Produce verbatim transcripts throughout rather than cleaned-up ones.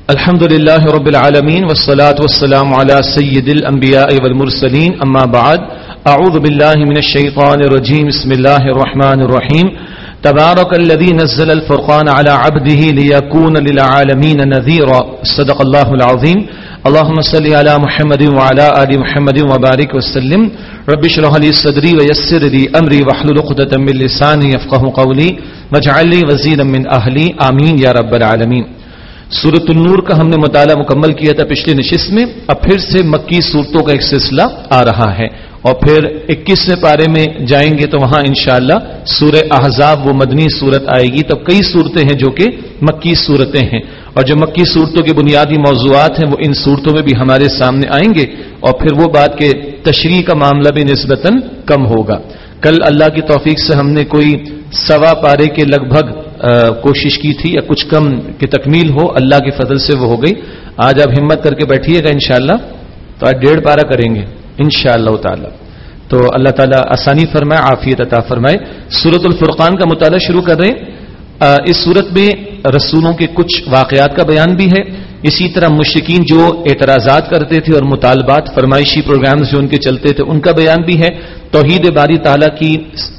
الحمد لله رب العالمين والصلاة والسلام على سيد الأنبياء والمرسلين أما بعد أعوذ بالله من الشيطان الرجيم بسم الله الرحمن الرحيم تبارك الذي نزل الفرقان على عبده ليكون للعالمين نذيرا صدق الله العظيم اللهم صل على محمد وعلى آل محمد وبارك وسلم رب اشرح لي صدري ويسر لي أمري واحلل عقدة من لساني يفقهوا قولي واجعل لي وزيرا من أهلي آمين يا رب العالمين. سورۃ النور کا ہم نے مطالعہ مکمل کیا تھا پچھلی نشست میں. اب پھر سے مکی صورتوں کا ایک سلسلہ آ رہا ہے اور پھر اکیسویں پارے میں جائیں گے تو وہاں انشاءاللہ سورہ احزاب وہ مدنی صورت آئے گی. تب کئی صورتیں ہیں جو کہ مکی صورتیں ہیں اور جو مکی صورتوں کے بنیادی موضوعات ہیں وہ ان صورتوں میں بھی ہمارے سامنے آئیں گے اور پھر وہ بات کہ تشریح کا معاملہ بھی نسبتاً کم ہوگا. کل اللہ کی توفیق سے ہم نے کوئی سوا پارے کے لگ بھگ کوشش کی تھی یا کچھ کم کی تکمیل ہو, اللہ کے فضل سے وہ ہو گئی. آج آپ ہمت کر کے بیٹھیے گا انشاءاللہ تو آج ڈیڑھ پارا کریں گے انشاءاللہ تعالی. تو اللہ تعالیٰ آسانی فرمائے, عافیت عطا فرمائے. سورۃ الفرقان کا مطالعہ شروع کر رہے ہیں. اس سورت میں رسولوں کے کچھ واقعات کا بیان بھی ہے, اسی طرح مشرکین جو اعتراضات کرتے تھے اور مطالبات فرمائشی پروگرامز جو ان کے چلتے تھے ان کا بیان بھی ہے, توحید باری تعالیٰ کی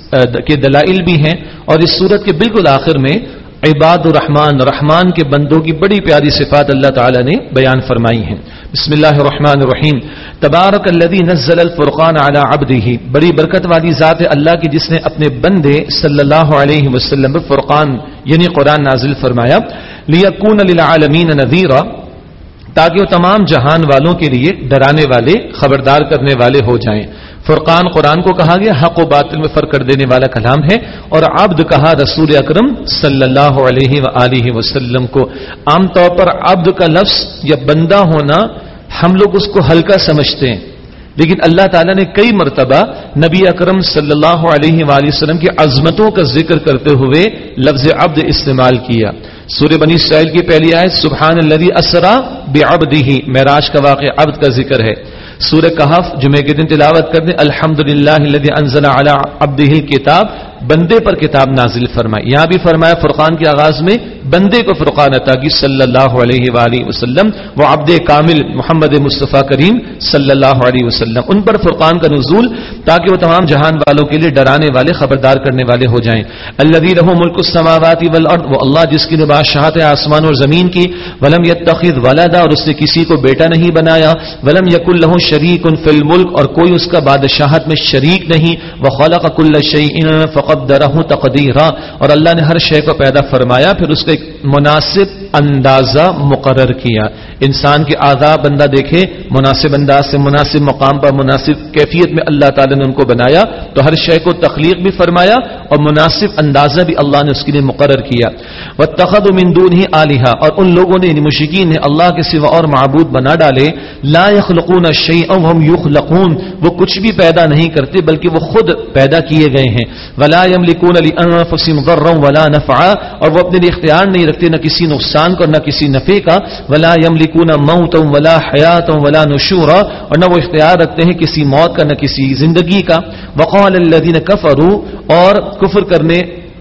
کے دلائل بھی ہیں اور اس سورت کے بالکل آخر میں عباد الرحمن رحمان کے بندوں کی بڑی پیاری صفات اللہ تعالیٰ نے بیان فرمائی ہیں. بسم اللہ الرحمن الرحیم. تبارک الذی نزل الفرقان علی عبدہ, بڑی برکت والی ذات ہے اللہ کی جس نے اپنے بندے صلی اللہ علیہ وسلم پر فرقان یعنی قرآن نازل فرمایا. لیکون للعالمین نذیرا, تاکہ وہ تمام جہان والوں کے لیے ڈرانے والے خبردار کرنے والے ہو جائیں. فرقان قرآن کو کہا گیا, حق و باطل میں فرق کر دینے والا کلام ہے, اور عبد کہا رسول اکرم صلی اللہ علیہ وآلہ وسلم کو. عام طور پر عبد کا لفظ یا بندہ ہونا ہم لوگ اس کو ہلکا سمجھتے ہیں, لیکن اللہ تعالیٰ نے کئی مرتبہ نبی اکرم صلی اللہ علیہ وآلہ وسلم کی عظمتوں کا ذکر کرتے ہوئے لفظ عبد استعمال کیا. سورہ بنی اسرائیل کی پہلی آیت سبحان الذی اسری بعبدہ, معراج کا واقعہ عبد کا ذکر ہے. سورہ کہف جمعے کے دن تلاوت کرنے الحمدللہ الذی انزل علی عبدہ الکتاب, بندے پر کتاب نازل فرمائی. یہاں بھی فرمایا فرقان کے آغاز میں بندے کو فرقان عطا کی صلی اللہ علیہ وآلہ وسلم, وہ عبد کامل محمد مصطفیٰ کریم صلی اللہ علیہ وسلم, ان پر فرقان کا نزول تاکہ وہ تمام جہان والوں کے لیے ڈرانے والے خبردار کرنے والے ہو جائیں. الذی لہ ملک السماوات والارض, وہ اللہ جس کی بادشاہت ہے آسمان اور زمین کی. ولم یتخذ ولدا, اور اس نے کسی کو بیٹا نہیں بنایا. ولم یکن لہ شریک فی الملک, اور کوئی اس کا بادشاہت میں شریک نہیں. وخلق کل شیء فقدرہ تقدیرا, اور اللہ نے ہر شے کو پیدا فرمایا پھر اس کا ایک مناسب اندازہ مقرر کیا. انسان کے اعضاء بندہ دیکھے مناسب انداز سے مناسب مقام پر مناسب کیفیت میں اللہ تعالی نے ان کو بنایا, تو ہر شے کو تخلیق بھی فرمایا اور مناسب اندازہ بھی اللہ نے اس کے لیے مقرر کیا. واتخذوا من دونہ آلہہ, اور ان لوگوں نے یعنی مشرکین نے اللہ کے سوا اور معبود بنا ڈالے. لا یخلقون شیئا وهم یخلقون, وہ کچھ بھی پیدا نہیں کرتے بلکہ وہ خود پیدا کیے گئے ہیں. ولا یملکون لانفسهم ضرا ولا نفعا, اور وہ اپنے لیے اختیار نہیں رکھتے نہ کسی نقصان کا اور نہ کسی نفع کا. ولا یملکون موتا ولا حیاتا ولا نشورا, اور نہ وہ اختیار رکھتے ہیں کسی موت کا نہ کسی زندگی کا. وقال الذین کفروا, اور کفر کرنے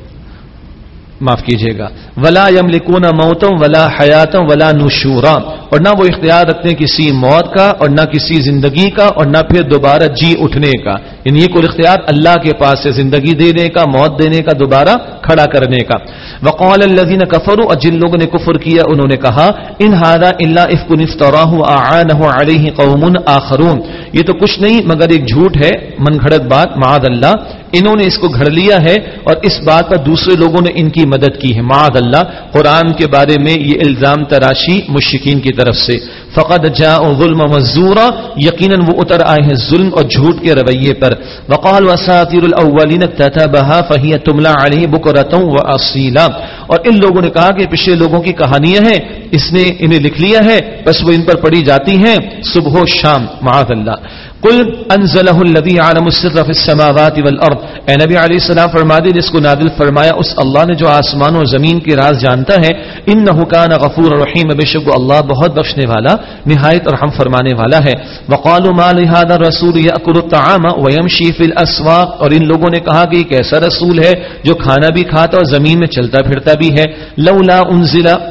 معاف کیجیے گا ولا یملکون موتا ولا حیاتا ولا نشورا, اور نہ وہ اختیار رکھتے ہیں کسی موت کا اور نہ کسی زندگی کا اور نہ پھر دوبارہ جی اٹھنے کا. یعنی یہ کوئی اختیار اللہ کے پاس ہے, زندگی دینے کا, موت دینے کا, دوبارہ کھڑا کرنے کا. وقال الذین کفروا, اور جن لوگوں نے کفر کیا انہوں نے کہا ان ھذا الا افک افتراہ واعانہ علیہ قوم آخرون, یہ تو کچھ نہیں مگر ایک جھوٹ ہے, من گھڑت بات, معاذ اللہ, انہوں نے اس کو گھڑ لیا ہے اور اس بات پر دوسرے لوگوں نے ان کی مدد کی ہے. معاذ اللہ, قرآن کے بارے میں یہ الزام تراشی مشرکین کی طرف سے. فقد جاءوا ظلما وزورا, یقیناً وہ اتر آئے ہیں ظلم اور جھوٹ کے رویے پر. وقالوا اساطیر الاولین اکتتبها فهي تملى عليه بکرة واصیلا, اور ان لوگوں نے کہا کہ پچھلے لوگوں کی کہانیاں ہیں, اس نے انہیں لکھ لیا ہے بس وہ ان پر پڑھی جاتی ہیں صبح و شام. معاذ اللہ. قل انزلہ الذی یعلم السر فی السماوات والارض, اے نبی علیہ السلام فرما دے جس کو نازل فرمایا اس اللہ نے جو آسمان اور زمین کے راز جانتا ہے. انہ کان غفور رحیم, بے شک اللہ بہت بخشنے والا نہایت رحم فرمانے والا ہے. وقالوا ما لهذا الرسول یاکل الطعام ویمشی فی الاسواق, اور ان لوگوں نے کہا کہ ایک ایسا رسول ہے جو کھانا بھی کھاتا اور زمین میں چلتا پھرتا بھی ہے. لولا انزل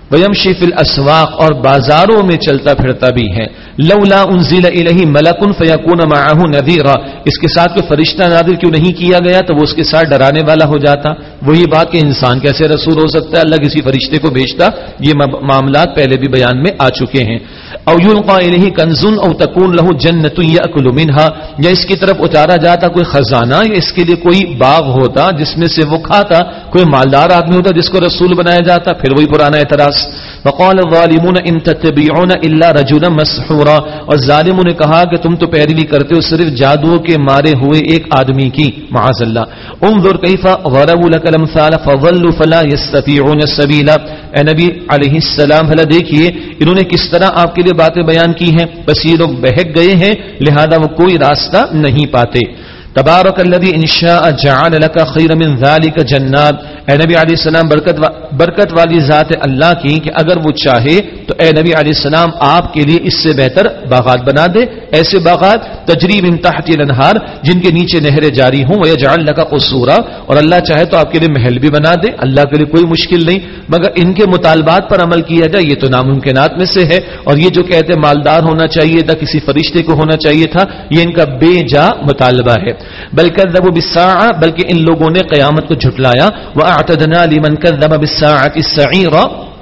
وَيَمْشِي فِي الْأَسْوَاقِ اور بازاروں میں چلتا پھرتا بھی ہے. لولا انزل الیہ ملک فیکون معہ نذیرا، اس کے ساتھ کوئی فرشتہ نازل کیوں نہیں کیا گیا تو وہ اس کے ساتھ ڈرانے والا ہو جاتا. وہی بات کہ انسان کیسے رسول ہو سکتا ہے، اللہ کسی فرشتے کو بھیجتا. یہ معاملات پہلے بھی بیان میں آ چکے ہیں. او یلقى الیہ کنز او تکون لہ جنۃ یاکل منها، یا اس کی طرف اتارا جاتا کوئی خزانہ یا اس کے لیے کوئی باغ ہوتا جس میں سے وہ کھاتا. کوئی مالدار آدمی ہوتا جس کو رسول بنایا جاتا. پھر وہی پرانا اعتراض. وقال الظالمون ان تتبعون الا رجلا مسحورا، اور ظالموں نے کہا کہ تم تو پیروی کرتے ہو صرف جادو کے مارے ہوئے ایک آدمی کی، معاذ اللہ. انظر کیف ضربوا لك الامثال فضلوا فلا يستطيعون السبيل، اے نبی علیہ السلام بھلا دیکھیے انہوں نے کس طرح آپ کے لیے باتیں بیان کی ہیں، بس یہ لوگ بہک گئے ہیں لہذا وہ کوئی راستہ نہیں پاتے. تبارک الذی ان شاء جعل لك خیر من ذلك جنات، اے نبی علیہ السلام برکت و برکت والی ذات اللہ کی کہ اگر وہ چاہے تو اے نبی علیہ السلام آپ کے لیے اس سے بہتر باغات بنا دے، ایسے باغات تجری من تحت الانہار جن کے نیچے نہریں جاری ہوں. ویجعل لك قصورا، اور اللہ چاہے تو آپ کے لیے محل بھی بنا دے. اللہ کے لیے کوئی مشکل نہیں، مگر ان کے مطالبات پر عمل کیا جائے یہ تو ناممکنات میں سے ہے. اور یہ جو کہتے مالدار ہونا چاہیے تھا، کسی فرشتے کو ہونا چاہیے تھا، یہ ان کا بے جا مطالبہ ہے. بل کذبوا بالساعة، بلکہ ان لوگوں نے قیامت کو جھٹلایا. واعتدنا لمن كذب بالساعة السعيرا،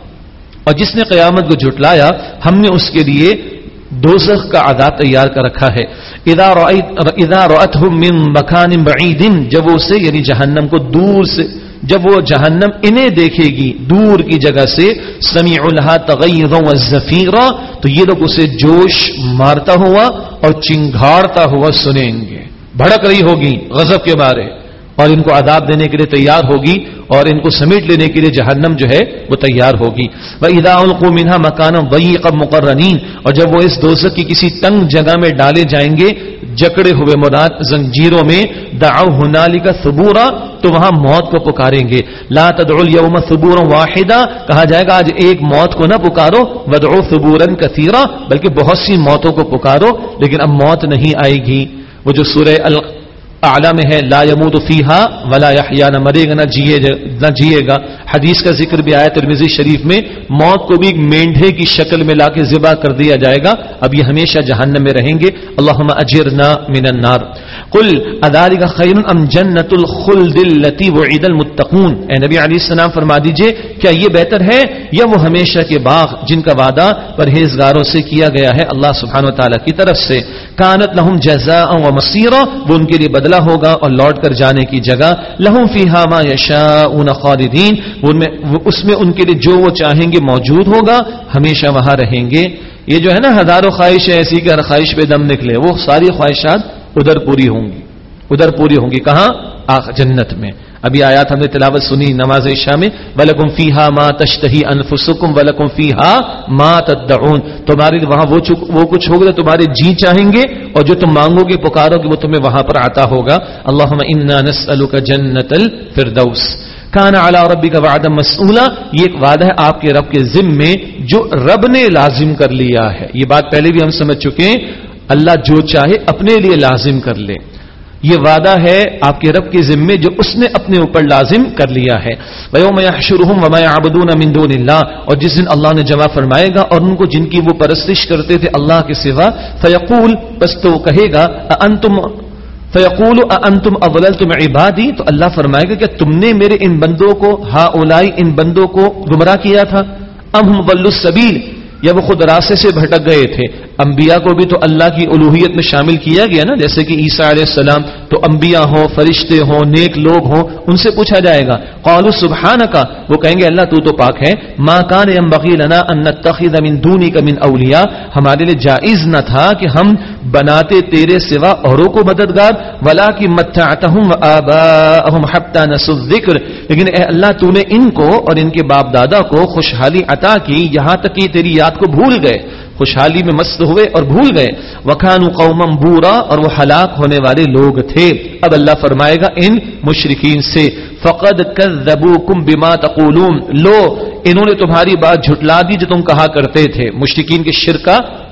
اور جس نے قیامت کو جھٹلایا ہم نے اس کے لیے دوزخ کا عذاب تیار کر رکھا ہے. اذا رأيت اذا رأتهم من مكان بعيد، جب وہ اسے یعنی جہنم کو دور سے، جب وہ جہنم انہیں دیکھے گی دور کی جگہ سے، سمعوا لها تغيظا وزفيرا، تو یہ لوگ اسے جوش مارتا ہوا اور چنگھاڑتا ہوا سنیں گے. بھڑک رہی ہوگی غضب کے مارے اور ان کو عذاب دینے کے لیے تیار ہوگی اور ان کو سمیٹ لینے کے لیے جہنم جو ہے وہ تیار ہوگی. وَإِذَا أُلْقُوا مِنْهَا مَكَانًا ضَيِّقًا مُقَرَّنِينَ، اور جب وہ اس دوزخ کی کسی تنگ جگہ میں ڈالے جائیں گے، جکڑے ہوئے مراد زنجیروں میں، دعوا هُنَالِكَ ثُبُورًا، تو وہاں موت کو پکاریں گے. لا تدعوا اليوم ثبورا واحدا، کہا جائے گا آج ایک موت کو نہ پکارو، وادعوا ثبورا كثيرا، بلکہ بہت سی موتوں کو پکارو لیکن اب موت نہیں آئے گی. وہ جو سورہ اعلیٰ میں ہے لا يموت فیہا ولا یحیا، نہ مرے گا نہ جیے نہ جیے گا. حدیث کا ذکر بھی آیا ترمذی شریف میں، موت کو بھی مینڈھے کی شکل میں لا کے ذبح کر دیا جائے گا. اب یہ ہمیشہ جہنم میں رہیں گے. اللہم اجرنا من النار. قل اذالک خیر ام جنت الخلد التي وعد المتقون، اے نبی علیہ السلام فرما دیجئے کیا یہ بہتر ہے یا وہ ہمیشہ کے باغ جن کا وعدہ پرہیزگاروں سے کیا گیا ہے اللہ سبحانہ وتعالی کی طرف سے. کانت لهم جزاء ومصیرا، وہ ان کے لیے بدلہ ہوگا اور لوٹ کر جانے کی جگہ. لهم فیہا ما یشاءون خالدین، ان میں اس میں ان کے لیے جو وہ چاہیں گے موجود ہوگا، ہمیشہ وہاں رہیں گے. یہ جو ہے نا ہزاروں خواہشیں ایسی کہ ہر خواہش پہ دم نکلے، وہ ساری خواہشات ادھر پوری ہوں گی، ادھر پوری ہوں گی. کہاں؟ آخ جنت میں. ابھی آیات ہم نے تلاوت سنی نماز عشاء میں، وَلَكُمْ فِيهَا مَا تَشْتَهِي أَنفُسُكُمْ وَلَكُمْ فِيهَا مَا تَدَّعُونَ، تمہارے وہاں وہ وہ کچھ ہوگا تمہارے جی چاہیں گے اور جو تم مانگو گے پکارو گے وہ تمہیں وہاں پر عطا ہوگا. اللهم إنا نسألك جنة الفردوس کان علی ربک وعدا مسئولا، یہ ایک وعدہ ہے آپ کے رب کے ذمے جو رب نے لازم کر لیا ہے. یہ بات پہلے بھی ہم سمجھ چکے ہیں، اللہ جو چاہے اپنے لیے لازم کر لے. یہ وعدہ ہے آپ کے رب کے ذمے جو اس نے اپنے اوپر لازم کر لیا ہے. وَيَوْمَ يَحْشُرُهُمْ وَمَا يَعْبُدُونَ مِن دُونِ اللَّهِ، اور جس دن اللہ نے جمع فرمائے گا اور ان کو جن کی وہ پرستش کرتے تھے اللہ کے سوا. فَيَقُول، بس تو کہے گا أَأَنْتُمْ فَيَقُولُ أَأَنْتُمْ أَضْلَلْتُمْ عِبَادِي، تو اللہ فرمائے گا کہ تم نے میرے ان بندوں کو، ہؤلاء ان بندوں کو گمراہ کیا تھا. أَمْ هُمْ ضَلُّوا السَّبِيلَ، یا وہ خود راستے سے بھٹک گئے تھے. انبیاء کو بھی تو اللہ کی الوہیت میں شامل کیا گیا نا، جیسے کہ عیسیٰ علیہ السلام تو انبیاء ہوں، فرشتے ہوں، نیک لوگ ہوں، ان سے پوچھا جائے گا. قالوا سبحانک، وہ کہیں گے اللہ تو تو پاک ہے. ما کان ينبغي لنا ان نتخذ من دونک من اولیاء، ہمارے لیے جائز نہ تھا کہ ہم بناتے تیرے سوا اوروں کو مددگار. ولکن متعتهم وآباءهم حتى نسوا الذکر، لیکن اے اللہ تو نے ان کو اور ان کے باپ دادا کو خوشحالی عطا کی یہاں تک کہ تیری یاد کو بھول گئے، خوشحالی میں مست ہوئے اور بھول گئے. وَكَانُوا قَوْمًا بُورًا، اور وہ ہلاک ہونے والے لوگ تھے. اب اللہ فرمائے گا ان مشرکین سے فَقَدْ كَذَّبُوكُمْ بِمَا تَقُولُونَ، لو انہوں نے تمہاری بات جھٹلا دی جو تم کہا کرتے تھے. مشرکین کے شرک کا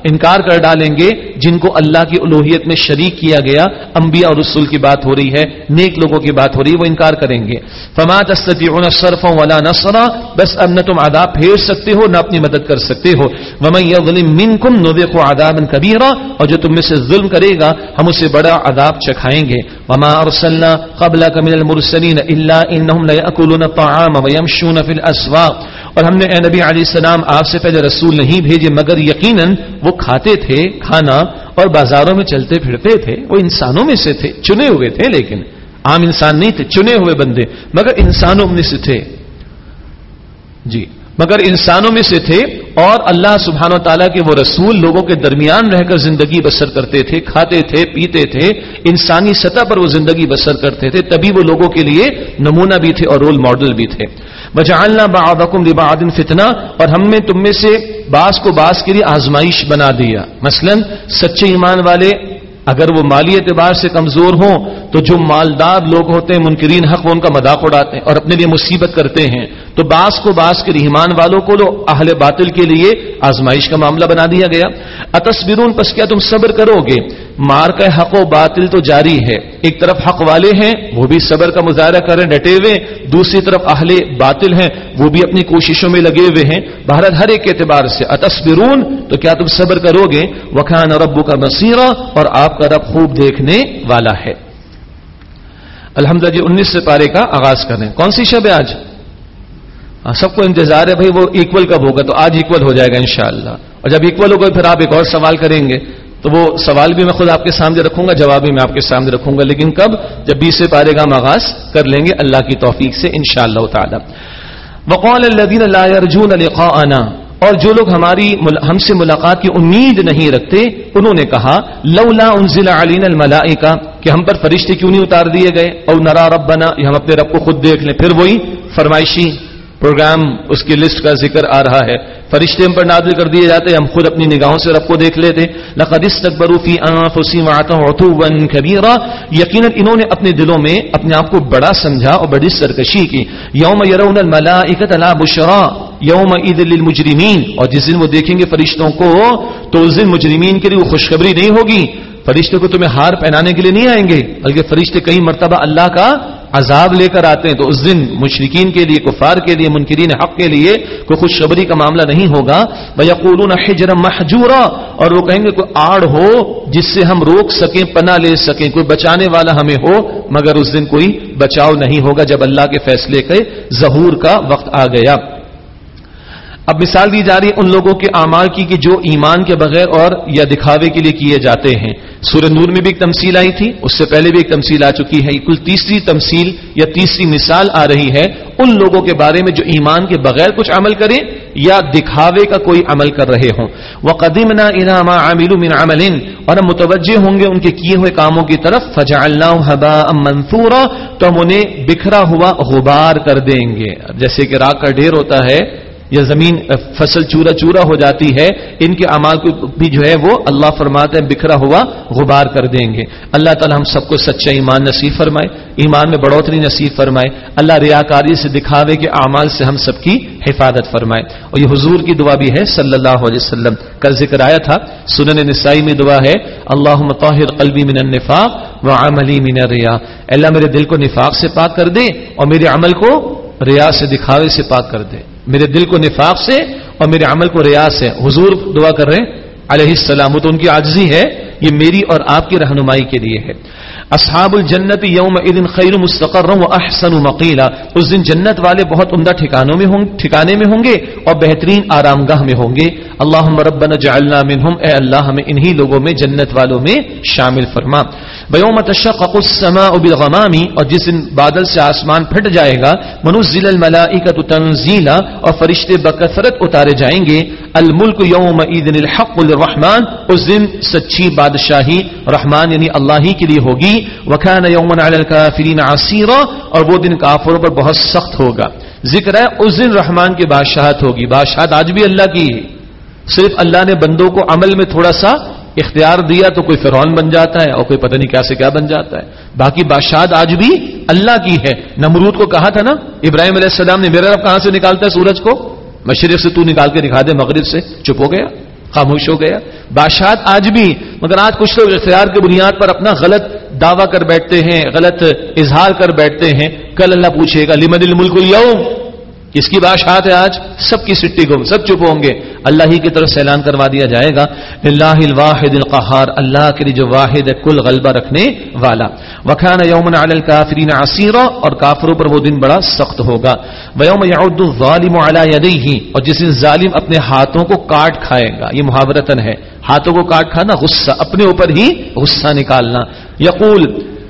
انکار کر ڈالیں گے جن کو اللہ کی الوہیت میں شریک کیا گیا. انبیاء اور رسول کی بات ہو رہی ہے, نیک لوگوں کی بات ہو رہی ہے, وہ انکار کریں گے. فما تستطيعون صرفا ولا نصرا, بس اب نہ تم عذاب پھیر سکتے ہو نہ اپنی مدد کر سکتے ہو. ومن يظلم منكم نذقه عذابا كبيرا, اور جو تم میں سے ظلم کرے گا ہم اسے بڑا عذاب چکھائیں گے. وما ارسلنا قبلك من المرسلين الا انهم ليأكلون الطعام ويمشون في الاسواق, اور ہم نے اے نبی علیہ السلام آپ سے پہلے رسول نہیں بھیجے مگر یقیناً وہ کھاتے تھے کھانا اور بازاروں میں چلتے پھرتے تھے. وہ انسانوں میں سے تھے, چنے ہوئے تھے, لیکن عام انسان نہیں تھے, چنے ہوئے بندے, مگر انسانوں میں سے تھے. جی مگر انسانوں میں سے تھے, اور اللہ سبحانہ و تعالیٰ کے وہ رسول لوگوں کے درمیان رہ کر زندگی بسر کرتے تھے, کھاتے تھے پیتے تھے, انسانی سطح پر وہ زندگی بسر کرتے تھے, تبھی وہ لوگوں کے لیے نمونہ بھی تھے اور رول ماڈل بھی تھے. وجعلنا بعضکم لبعض فتنہ, اور ہم نے تم میں سے بعض کو بعض کے لیے آزمائش بنا دیا. مثلا سچے ایمان والے اگر وہ مالی اعتبار سے کمزور ہوں تو جو مالدار لوگ ہوتے ہیں منکرین حق وہ ان کا مذاق اڑاتے ہیں اور اپنے لیے مصیبت کرتے ہیں, تو بعض کو بعض کے ایمان والوں کو تو اہل باطل کے لیے آزمائش کا معاملہ بنا دیا گیا. اتصبرون, پس کیا تم صبر کرو گے؟ مار کا حق و باطل تو جاری ہے, ایک طرف حق والے ہیں وہ بھی صبر کا مظاہرہ کریں ڈٹے ہوئے, دوسری طرف اہل باطل ہیں وہ بھی اپنی کوششوں میں لگے ہوئے ہیں. بہرحال ہر ایک اعتبار سے اتصبرون, تو کیا تم صبر کرو گے؟ وکان ربک بصیرا, اور آپ کا رب خوب دیکھنے والا ہے. الحمدللہ جی انیس سے پارے کا آغاز کریں. کون سی شب ہے آج؟ سب کو انتظار ہے بھائی وہ ایکول کب ہوگا, تو آج ایکول ہو جائے گا انشاءاللہ. اور جب ایکول ہوگا پھر آپ ایک اور سوال کریں گے, تو وہ سوال بھی میں خود آپ کے سامنے رکھوں گا, جواب بھی میں آپ کے سامنے رکھوں گا, لیکن کب؟ جب بیس سے پارے کا ہم آغاز کر لیں گے اللہ کی توفیق سے انشاءاللہ تعالی. وقال الذين لا يرجون لقاءنا, اور جو لوگ ہماری ہم سے ملاقات کی امید نہیں رکھتے انہوں نے کہا لولا انزل علينا الملائکہ, کہ ہم پر فرشتے کیوں نہیں اتار دیے گئے, او نرى ربنا, یہ ہم اپنے رب کو خود دیکھ لیں. پھر وہی فرمائشی پروگرام اس کی لسٹ کا ذکر آ رہا ہے, فرشتے ہم پر نازل کر دیے جاتے, ہم خود اپنی نگاہوں سے رب کو دیکھ لیتے. لقد استكبروا في انفسهم وعتوا عتوا كبيرا, یقیناً انہوں نے اپنے دلوں میں اپنے آپ کو بڑا سمجھا اور بڑی سرکشی کی. یوم يرون الملائکۃ لا بشرا یومئذ للمجرمین, اور جس دن وہ دیکھیں گے فرشتوں کو تو اس دن مجرمین کے لیے وہ خوشخبری نہیں ہوگی. فرشتے کو تمہیں ہار پہنانے کے لیے نہیں آئیں گے, بلکہ فرشتے کئی مرتبہ اللہ کا عذاب لے کر آتے ہیں. تو اس دن مشرکین کے لیے, کفار کے لیے, منکرین حق کے لیے کوئی خوشخبری کا معاملہ نہیں ہوگا. وَيَقُولُونَ حِجْرًا مَحْجُورًا, اور وہ کہیں گے کوئی آڑ ہو جس سے ہم روک سکیں, پناہ لے سکیں, کوئی بچانے والا ہمیں ہو, مگر اس دن کوئی بچاؤ نہیں ہوگا جب اللہ کے فیصلے کے ظہور کا وقت آ گیا. اب مثال دی جا رہی ہے ان لوگوں کے اعمال کی کہ جو ایمان کے بغیر اور یا دکھاوے کے لیے کیے جاتے ہیں. سورہ نور میں بھی ایک تمثیل آئی تھی, اس سے پہلے بھی ایک تمثیل آ چکی ہے. کل تیسری تمثیل یا تیسری مثال آ رہی ہے ان لوگوں کے بارے میں جو ایمان کے بغیر کچھ عمل کریں یا دکھاوے کا کوئی عمل کر رہے ہوں. وَقَدِمْنَا إِلَىٰ مَا عَمِلُوا مِنْ عَمَلٍ, اور ہم متوجہ ہوں گے ان کے کیے ہوئے کاموں کی طرف. فَجَعَلْنَاهُ هَبَاءً مَنثُورًا, تو ہم انہیں بکھرا ہوا غبار کر دیں گے. جیسے کہ راکھ کا ڈھیر ہوتا ہے یا زمین فصل چورا چورا ہو جاتی ہے, ان کے اعمال کو بھی جو ہے وہ اللہ فرماتے ہیں بکھرا ہوا غبار کر دیں گے. اللہ تعالی ہم سب کو سچا ایمان نصیب فرمائے, ایمان میں بڑھوتری نصیب فرمائے. اللہ ریاکاری سے دکھاوے کے اعمال سے ہم سب کی حفاظت فرمائے. اور یہ حضور کی دعا بھی ہے صلی اللہ علیہ وسلم, کل ذکر آیا تھا سنن نسائی میں دعا ہے اللہم طہر قلبی من النفاق وعملی من الریا, اللہ میرے دل کو نفاق سے پاک کر دے اور میرے عمل کو ریا سے دکھاوے سے پاک کر دے. میرے دل کو نفاق سے اور میرے عمل کو ریا سے. حضور دعا کر رہے ہیں علیہ السلام, تو ان کی عاجزی ہے, یہ میری اور آپ کی رہنمائی کے لیے ہے. اصحاب الجنت یومئذ خیر مستقرا واحسن مقیلا, اس دن جنت والے بہت عمدہ ٹھکانوں میں ہوں ٹھکانے میں ہوں گے اور بہترین آرام گاہ میں ہوں گے. اللہم ربنا جعلنا منہم, اے اللہ ہمیں انہی لوگوں میں جنت والوں میں شامل فرما. ویوم تشقق السماء بالغمام, اور جس دن بادل سے آسمان پھٹ جائے گا. ونزل الملائکۃ تنزیلا, اور فرشتے بکثرت اتارے جائیں گے. الملک یومئذ الحق للرحمن, اس دن سچی بادشاہی رحمان یعنی اللہ ہی کے لیے ہوگی. وکان یوما علی الکافرین عسیرا, اور وہ دن کافروں پر بہت سخت ہوگا. ذکر ہے اس دن رحمان کی بادشاہت ہوگی. بادشاہت آج بھی اللہ کی ہے, صرف اللہ نے بندوں کو عمل میں تھوڑا سا اختیار دیا تو کوئی فرعون بن جاتا ہے اور کوئی پتہ نہیں کیا سے کیا بن جاتا ہے. باقی بادشاہت آج بھی اللہ کی ہے. نمرود کو کہا تھا نا ابراہیم علیہ السلام نے میرا رب کہاں سے نکالتا ہے سورج کو, مشرق سے تو نکال کے دکھا دے, مغرب سے, چپ ہو گیا. خاموش ہو گیا. بادشاہت آج بھی، مگر آج کچھ لوگ اختیار کی بنیاد پر اپنا غلط دعویٰ کر بیٹھتے ہیں، غلط اظہار کر بیٹھتے ہیں. کل اللہ پوچھے گا لمن الملک اليوم، کس کی بادشاہت ہے آج؟ سب کی سٹی گم، سب چپ ہوں گے. اللہ ہی کی طرف سے اعلان کروا دیا جائے گا للہ الواحد القہار، اللہ کے لیے جو واحد ہے کل غلبہ رکھنے والا. وکان یوما علی الکافرین عسیرا، اور کافروں پر وہ دن بڑا سخت ہوگا. ویوم یعض الظالم علی یدیہ، اور جس دن ظالم اپنے ہاتھوں کو کاٹ کھائے گا. یہ محاورتن ہے، ہاتھوں کو کاٹ کھانا، غصہ اپنے اوپر ہی غصہ نکالنا. یقول،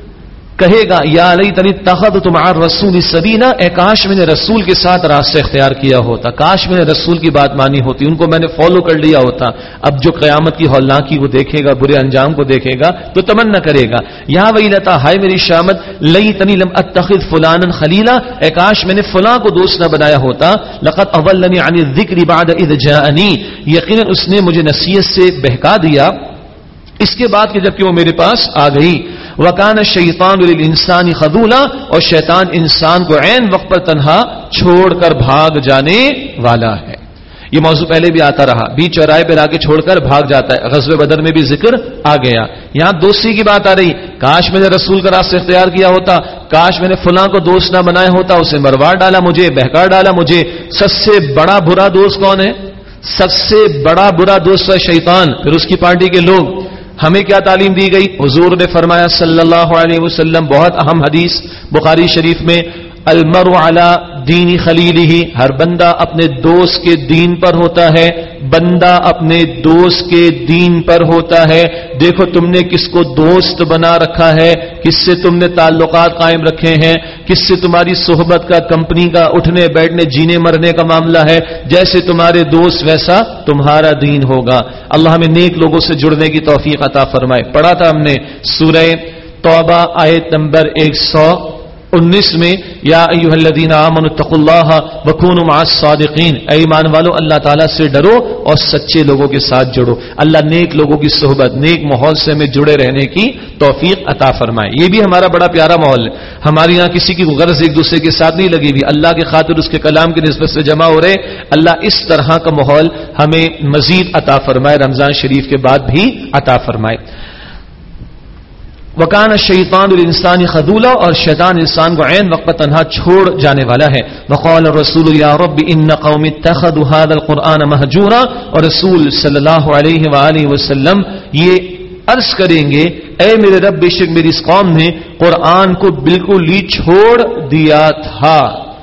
کہے گا یا لیتنی اتخذت مع الرسول سبیلا، اے کاش میں نے رسول کے ساتھ راستہ اختیار کیا ہوتا، کاش میں نے رسول کی بات مانی ہوتی، ان کو میں نے فالو کر لیا ہوتا. اب جو قیامت کی ہولناکی کو دیکھے گا، برے انجام کو دیکھے گا تو تمنا کرے گا یا ویلتا، ہائے میری شامت، لیتنی لم اتخذ فلانا خلیلا، اے کاش میں نے فلاں کو دوست نہ بنایا ہوتا. لقد اضلنی عن الذکر بعد اذ جاءنی، یقینا اس نے مجھے نصیحت سے بہکا دیا اس کے بعد کہ جبکہ وہ میرے پاس آ گئی. وَكَانَ الشَّيْطَانُ لِلْإِنسَانِ خَذُولًا، اور شیطان انسان کو عین وقت پر تنہا چھوڑ کر بھاگ جانے والا ہے. یہ موضوع پہلے بھی آتا رہا، بیچ چوراہے پہ لا کے چھوڑ کر بھاگ جاتا ہے. غزوہ بدر میں بھی ذکر آ گیا. یہاں دوستی کی بات آ رہی، کاش میں نے رسول کا راستہ اختیار کیا ہوتا، کاش میں نے فلاں کو دوست نہ بنایا ہوتا، اسے مروا ڈالا، مجھے بہکا ڈالا مجھے. سب سے بڑا برا دوست کون ہے؟ سب سے بڑا برا دوست ہے شیطان. پھر اس کی پارٹی کے لوگ. ہمیں کیا تعلیم دی گئی؟ حضور نے فرمایا صلی اللہ علیہ وسلم، بہت اہم حدیث بخاری شریف میں، المرء علی دین خلیلہ، ہر بندہ اپنے دوست کے دین پر ہوتا ہے، بندہ اپنے دوست کے دین پر ہوتا ہے. دیکھو تم نے کس کو دوست بنا رکھا ہے، کس سے تم نے تعلقات قائم رکھے ہیں، کس سے تمہاری صحبت کا، کمپنی کا، اٹھنے بیٹھنے جینے مرنے کا معاملہ ہے. جیسے تمہارے دوست ویسا تمہارا دین ہوگا. اللہ ہمیں نیک لوگوں سے جڑنے کی توفیق عطا فرمائے. پڑھا تھا ہم نے سورہ توبہ آیت نمبر ایک سو انیس میں، یا ایھا الذین آمنوا اتقوا اللہ وکونوا مع الصادقین، اے ایمان والو اللہ تعالیٰ سے ڈرو اور سچے لوگوں کے ساتھ جڑو. اللہ نیک لوگوں کی صحبت، نیک ماحول سے میں جڑے رہنے کی توفیق عطا فرمائے. یہ بھی ہمارا بڑا پیارا ماحول ہے. ہمارے یہاں کسی کی غرض ایک دوسرے کے ساتھ نہیں لگی ہوئی، اللہ کے خاطر اس کے کلام کی نسبت سے جمع ہو رہے. اللہ اس طرح کا ماحول ہمیں مزید عطا فرمائے، رمضان شریف کے بعد بھی عطا فرمائے. وَكَانَ الشَّيْطَانُ لِلْإِنسَانِ خَذُولًا، اور شیطان انسان کو عین وقت پر تنہا چھوڑ جانے والا ہے. وَقَالَ الرَّسُولُ يَا رَبِّ إِنَّ قَوْمِ اتَّخَذُوا هَذَا الْقُرْآنَ مَهْجُورًا، اور رسول صلی اللہ علیہ وآلہ وسلم یہ عرض کریں گے اے میرے رب، بے شک میری اس قوم نے قرآن کو بالکل ہی چھوڑ دیا تھا.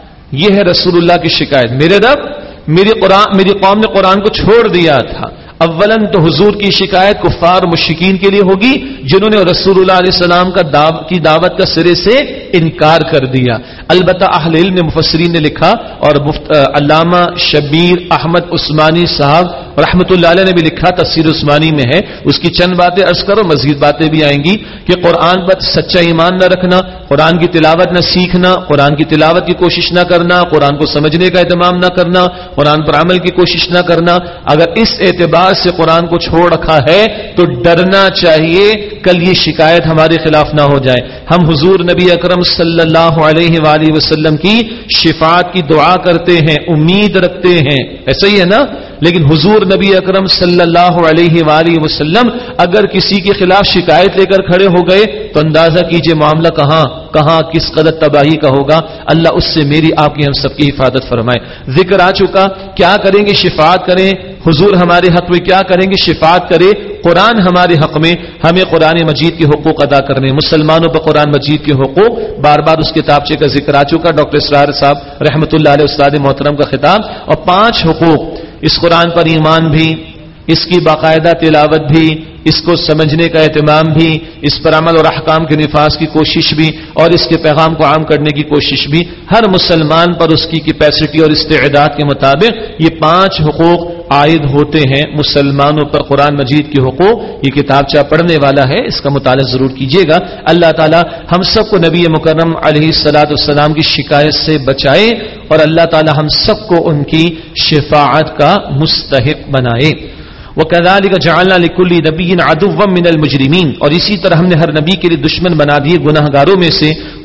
یہ ہے رسول اللہ کی شکایت، میرے رب میری قرآن میری قوم نے قرآن کو چھوڑ دیا تھا. اولاً تو حضور کی شکایت کفار مشرکین کے لیے ہوگی جنہوں نے رسول اللہ علیہ السلام کا دعو کی دعوت کا سرے سے انکار کر دیا. البتہ اہل علم نے، مفسرین نے لکھا، اور علامہ شبیر احمد عثمانی صاحب رحمۃ اللہ علیہ نے بھی لکھا، تفسیر عثمانی میں ہے. اس کی چند باتیں عرض کرو، مزید باتیں بھی آئیں گی. کہ قرآن پر سچا ایمان نہ رکھنا، قرآن کی تلاوت نہ سیکھنا، قرآن کی تلاوت کی کوشش نہ کرنا، قرآن کو سمجھنے کا اہتمام نہ کرنا، قرآن پر عمل کی کوشش نہ کرنا. اگر اس اعتبار سے قرآن کو چھوڑ رکھا ہے تو ڈرنا چاہیے کل یہ شکایت ہمارے خلاف نہ ہو جائے. ہم حضور نبی اکرم صلی اللہ علیہ وآلہ وسلم کی شفاعت کی دعا کرتے ہیں، امید رکھتے ہیں، ایسا ہی ہے نا. لیکن حضور نبی اکرم صلی اللہ علیہ وآلہ وسلم اگر کسی کے خلاف شکایت لے کر کھڑے ہو گئے تو اندازہ کیجئے معاملہ کہاں کہاں کس قدر تباہی کا ہوگا. اللہ اس سے میری آپ کی ہم سب کی حفاظت فرمائے. ذکر آ چکا، کیا کریں گے؟ شفاعت کریں. حضور ہمارے حق میں کیا کریں گے؟ شفاعت کرے. قرآن ہمارے حق میں ہمیں قرآن مجید کے حقوق ادا کرنے. مسلمانوں پر قرآن مجید کے حقوق، بار بار اس کتابچے کا ذکر آ چکا، ڈاکٹر اسرار صاحب رحمۃ اللہ علیہ استاد محترم کا خطاب. اور پانچ حقوق، اس قرآن پر ایمان بھی، اس کی باقاعدہ تلاوت بھی، اس کو سمجھنے کا اہتمام بھی، اس پر عمل اور احکام کے نفاذ کی کوشش بھی، اور اس کے پیغام کو عام کرنے کی کوشش بھی. ہر مسلمان پر اس کی کیپیسٹی اور استعداد کے مطابق یہ پانچ حقوق عائد ہوتے ہیں. مسلمانوں پر قرآن مجید کے حقوق، یہ کتابچہ پڑھنے والا ہے، اس کا مطالعہ ضرور کیجیے گا. اللہ تعالی ہم سب کو نبی مکرم علیہ الصلوۃ والسلام کی شکایت سے بچائے، اور اللہ تعالی ہم سب کو ان کی شفاعت کا مستحق بنائے. وَكَذَلِكَ جَعَلْنَا لِكُلِّ نَبِيٍّ عَدُوًّا مِنَ الْمُجْرِمِينَ، اور اسی طرح ہم نے ہر نبی کے لیے دشمن بنا دیے گناہگاروں میں سے.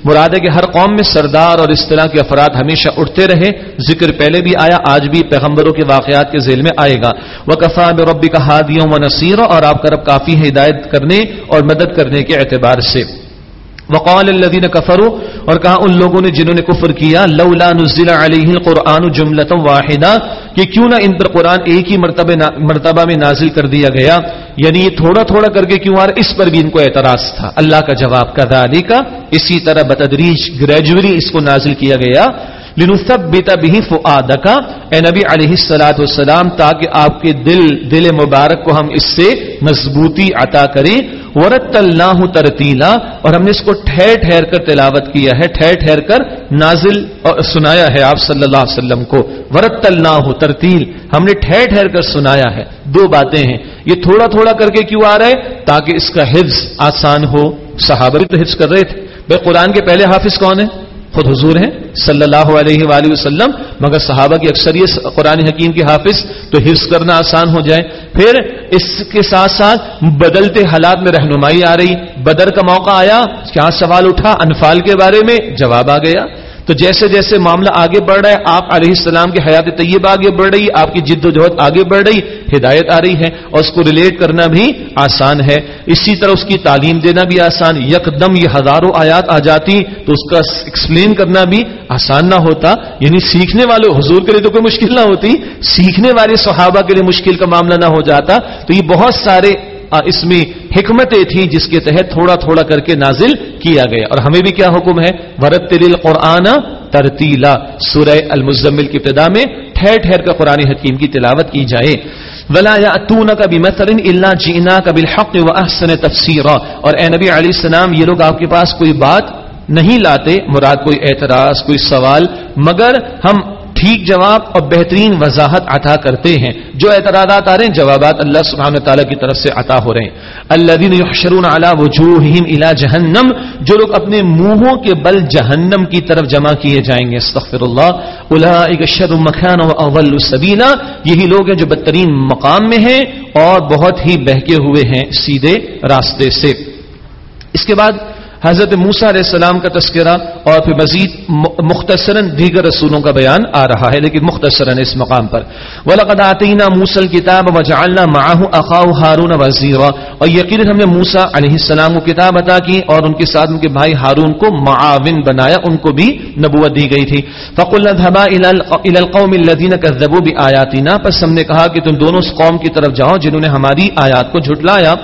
مراد ہے کہ ہر قوم میں سردار اور اس طرح کے افراد ہمیشہ اٹھتے رہے. ذکر پہلے بھی آیا, آج بھی پیغمبروں کے واقعات کے ذیل میں آئے گا. وَكَفَى بِرَبِّكَ هَادِيًا وَنَصِيرًا, اور آپ کا رب کافی ہے ہدایت کرنے اور مدد کرنے کے اعتبار سے. وقال الذين كفروا, اور کہا ان لوگوں نے جنہوں نے کفر کیا, لولا نزل علیہ القرآن جملۃ واحدہ, کہ کیوں نہ ان پر قرآن ایک ہی مرتبہ مرتبہ میں نازل کر دیا گیا, یعنی یہ تھوڑا تھوڑا کر کے کیوں آ رہا, اس پر بھی ان کو اعتراض تھا. اللہ کا جواب, کذالک, اسی طرح بتدریج گریجولی اس کو نازل کیا گیا, لنثبت به فؤادک, اے نبی علیہ الصلوۃ والسلام, تاکہ آپ کے دل دل مبارک کو ہم اس سے مضبوطی عطا کریں. ورتلناہ ترتیلا, اور ہم نے اس کو ٹھہر ٹھہر کر تلاوت کیا ہے, ٹھہر ٹھہر کر نازل اور سنایا ہے آپ صلی اللہ علیہ وسلم کو. ورتلناہ ترتیل, ہم نے ٹھہر ٹھہر کر سنایا ہے. دو باتیں ہیں, یہ تھوڑا تھوڑا کر کے کیوں آ رہا ہے, تاکہ اس کا حفظ آسان ہو. صحابہ بھی تو حفظ کر رہے تھے. بھائی قرآن کے پہلے حافظ کون ہے؟ خود حضور ہیں صلی اللہ علیہ وآلہ وسلم, مگر صحابہ کی اکثریت قرآن حکیم کے حافظ, تو حفظ کرنا آسان ہو جائے. پھر اس کے ساتھ ساتھ بدلتے حالات میں رہنمائی آ رہی. بدر کا موقع آیا, کیا سوال اٹھا, انفال کے بارے میں جواب آ گیا. تو جیسے جیسے معاملہ آگے بڑھ رہا ہے, آپ علیہ السلام کی حیات طیبہ آگے بڑھ رہی, آپ کی جد و جہد آگے بڑھ رہی, ہدایت آ رہی ہے, اور اس کو ریلیٹ کرنا بھی آسان ہے. اسی طرح اس کی تعلیم دینا بھی آسان. یکدم یہ ہزاروں آیات آ جاتی تو اس کا ایکسپلین کرنا بھی آسان نہ ہوتا. یعنی سیکھنے والے حضور کے لیے تو کوئی مشکل نہ ہوتی, سیکھنے والے صحابہ کے لیے مشکل کا معاملہ نہ ہو جاتا. تو یہ بہت سارے اس میں حکمتیں تھیں جس کے تحت تھوڑا تھوڑا کر کے نازل کیا گیا. اور ہمیں بھی کیا حکم ہے, ورتل القرآن ترتیلا, سورہ المزمل کی ابتدا میں ٹھہر ٹھہر کر قرآن حکیم کی تلاوت کی جائے. ولا یاتونک بمثل الا جئناک بالحق واحسن تفسیرا, اور اے نبی علیہ السلام, یہ لوگ آپ کے پاس کوئی بات نہیں لاتے, مراد کوئی اعتراض, کوئی سوال, مگر ہم ٹھیک جواب اور بہترین وضاحت عطا کرتے ہیں. جو اعتراضات آ رہے ہیں, جوابات اللہ سبحانہ وتعالی کی طرف سے عطا ہو رہے ہیں. الذین یحشرون علی وجوہہم الی جہنم, جو لوگ اپنے منہوں کے بل جہنم کی طرف جمع کیے جائیں گے. استغفر اللہ. اولئک شر مکانا واضل سبیلا, یہی لوگ ہیں جو بدترین مقام میں ہیں اور بہت ہی بہکے ہوئے ہیں سیدھے راستے سے. اس کے بعد حضرت موسیٰ علیہ السلام کا تذکرہ اور پھر مزید مختصراً دیگر رسولوں کا بیان آ رہا ہے, لیکن مختصراً اس مقام پر. وَلَقَدْ آتَيْنَا مُوسَى الْكِتَابَ وَجَعَلْنَا مَعَهُ أَخَاهُ هَارُونَ وَزِيرًا, اور یقیناً ہم نے موسیٰ علیہ السلام کو کتاب عطا کی اور ان کے ساتھ ان کے بھائی ہارون کو معاون بنایا, ان کو بھی نبوت دی گئی تھی. فَقُلْنَا اذْهَبَا إِلَى الْقَوْمِ الَّذِينَ كَذَّبُوا بِآيَاتِنَا, پس ہم نے کہا کہ تم دونوں اس قوم کی طرف جاؤ جنہوں نے ہماری آیات کو جھٹلایا.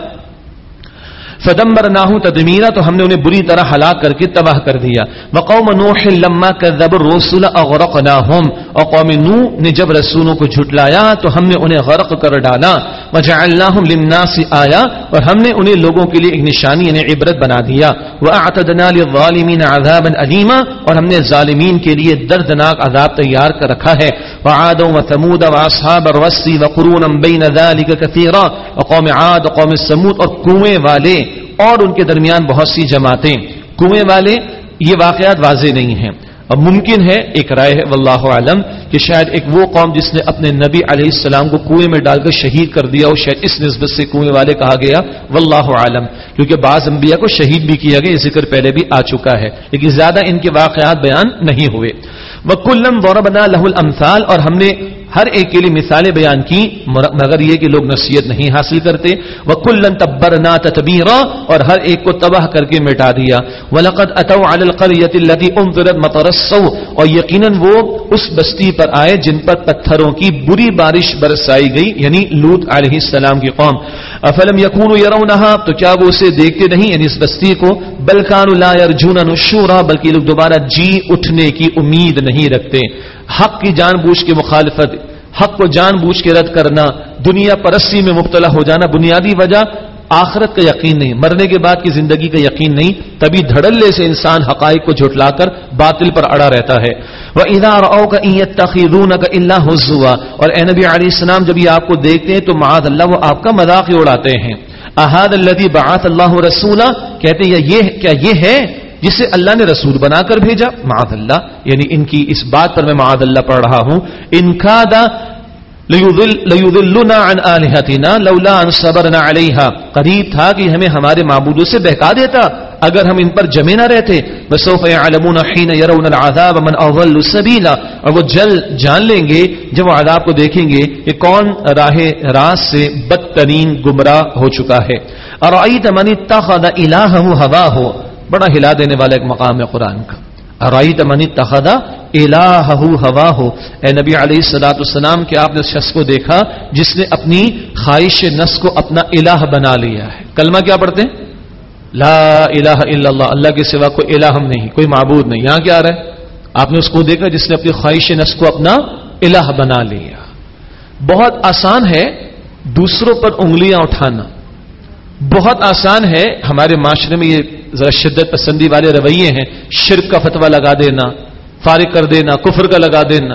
فدمرناہ تدمیرا, تو ہم نے انہیں بری طرح ہلاک کر کے تباہ کر دیا. وقوم نوح لما كذبوا الرسل اغرقناهم, اور قوم نوح نے جب رسولوں کو جھٹلایا تو ہم نے انہیں غرق کر ڈالا. وجعلناهم للناس آیا, اور ہم نے انہیں لوگوں کے لیے ایک نشانی یعنی عبرت بنا دیا. واعتدنا للظالمین عذابا الیما, اور ہم نے ظالمین کے لیے دردناک عذاب تیار کر رکھا ہے. وعاد وثمود واصحاب الرس وقرونا بین ذلك كثيرا, وقوم عاد وقوم ثمود, اور کنویں والے اور ان کے درمیان بہت سی جماعتیں. کنویں والے یہ واقعات واضح نہیں ہیں, اور ممکن ہے, ایک رائے ہے واللہ عالم, کہ شاید ایک وہ قوم جس نے اپنے نبی علیہ السلام کو کنویں میں ڈال کر شہید کر دیا ہو, شاید اس نسبت سے کنویں والے کہا گیا, واللہ عالم, کیونکہ بعض انبیاء کو شہید بھی کیا گیا, یہ ذکر پہلے بھی آ چکا ہے, لیکن زیادہ ان کے واقعات بیان نہیں ہوئے. وَكُلًّا ضَرَبْنَا لَهُ الْأَمْثَالَ, اور ہم نے ہر ایک کے لیے مثالیں بیان کی, مگر یہ کہ لوگ نصیحت نہیں حاصل کرتے. وَكُلًّا تَبَّرْنَا تَتْبِيرًا, اور ہر ایک کو تباہ کر کے مٹا دیا. وَلَقَدْ أَتَوْا عَلَى الْقَرْيَةِ الَّتِي أُمْطِرَتْ مَطَرَ السَّوْءِ, اور یقیناً وہ اس بستی پر آئے جن پر پتھروں کی بری بارش برسائی گئی, یعنی لوط علیہ السلام کی قوم. أَفَلَمْ يَكُونُوا يَرَوْنَهَا, تو کیا وہ اسے دیکھتے نہیں, یعنی اس بستی کو. بَلْ كَانُوا لَا يَرْجُونَ نُشُورًا, بلکہ لوگ دوبارہ جی اٹھنے کی امید نہیں رکھتے. حق کی جان بوجھ کے مخالفت, حق کو جان بوجھ کے رد کرنا, دنیا پرستی میں مبتلا ہو جانا, بنیادی وجہ آخرت کا یقین نہیں, مرنے کے بعد کی زندگی کا یقین نہیں, تبھی دھڑلے سے انسان حقائق کو جھٹلا کر باطل پر اڑا رہتا ہے. وَإِذَا رَأَوْكَ إِن يَتَّخِذُونَكَ إِلَّا هُزُوًا, اور اے نبی علیہ السلام جب یہ آپ کو دیکھتے ہیں تو معاذ اللہ وہ آپ کا مذاق ہی اڑاتے ہیں. أَهَذَا الَّذِي بَعَثَ اللَّهُ رَسُولًا, کہتے ہیں یہ کیا یہ ہے جسے اللہ نے رسول بنا کر بھیجا. معاذ اللہ, یعنی ان کی اس بات پر میں معاذ اللہ پڑھ رہا ہوں. إِن كَادَ لَيُضِلُّنَا عَنْ آلِهَتِنَا لَوْلَا أَنْ صَبَرْنَا عَلَيْهَا, قریب تھا کہ ہمیں ہمارے معبودوں سے بہکا دیتا اگر ہم ان پر جمے نہ رہتے وسوف يعلمون حين يرون العذاب من اضل سبيلا، اور وہ جلد جان لیں گے جب وہ عذاب کو دیکھیں گے کہ کون راہ راست سے بدترین گمراہ ہو چکا ہے۔ ارأيت من اتخذ الهه هواه، بڑا ہلا دینے والا ایک مقام ہے قرآن کا۔ ارأيت من اتخذ الهه هواه، اے نبی علیہ الصلوۃ والسلام، کہ آپ نے اس شخص کو دیکھا جس نے اپنی خواہش نفس کو اپنا الہ بنا لیا ہے۔ کلمہ کیا پڑھتے ہیں؟ لا الہ الا اللہ، اللہ کے سوا کوئی الہ نہیں، کوئی معبود نہیں۔ یہاں کیا آ رہا ہے؟ آپ نے اس کو دیکھا جس نے اپنی خواہش نفس کو اپنا الہ بنا لیا۔ بہت آسان ہے دوسروں پر انگلیاں اٹھانا، بہت آسان ہے ہمارے معاشرے میں یہ ذرا شدت پسندی والے رویے ہیں، شرک کا فتویٰ لگا دینا، فارغ کر دینا، کفر کا لگا دینا،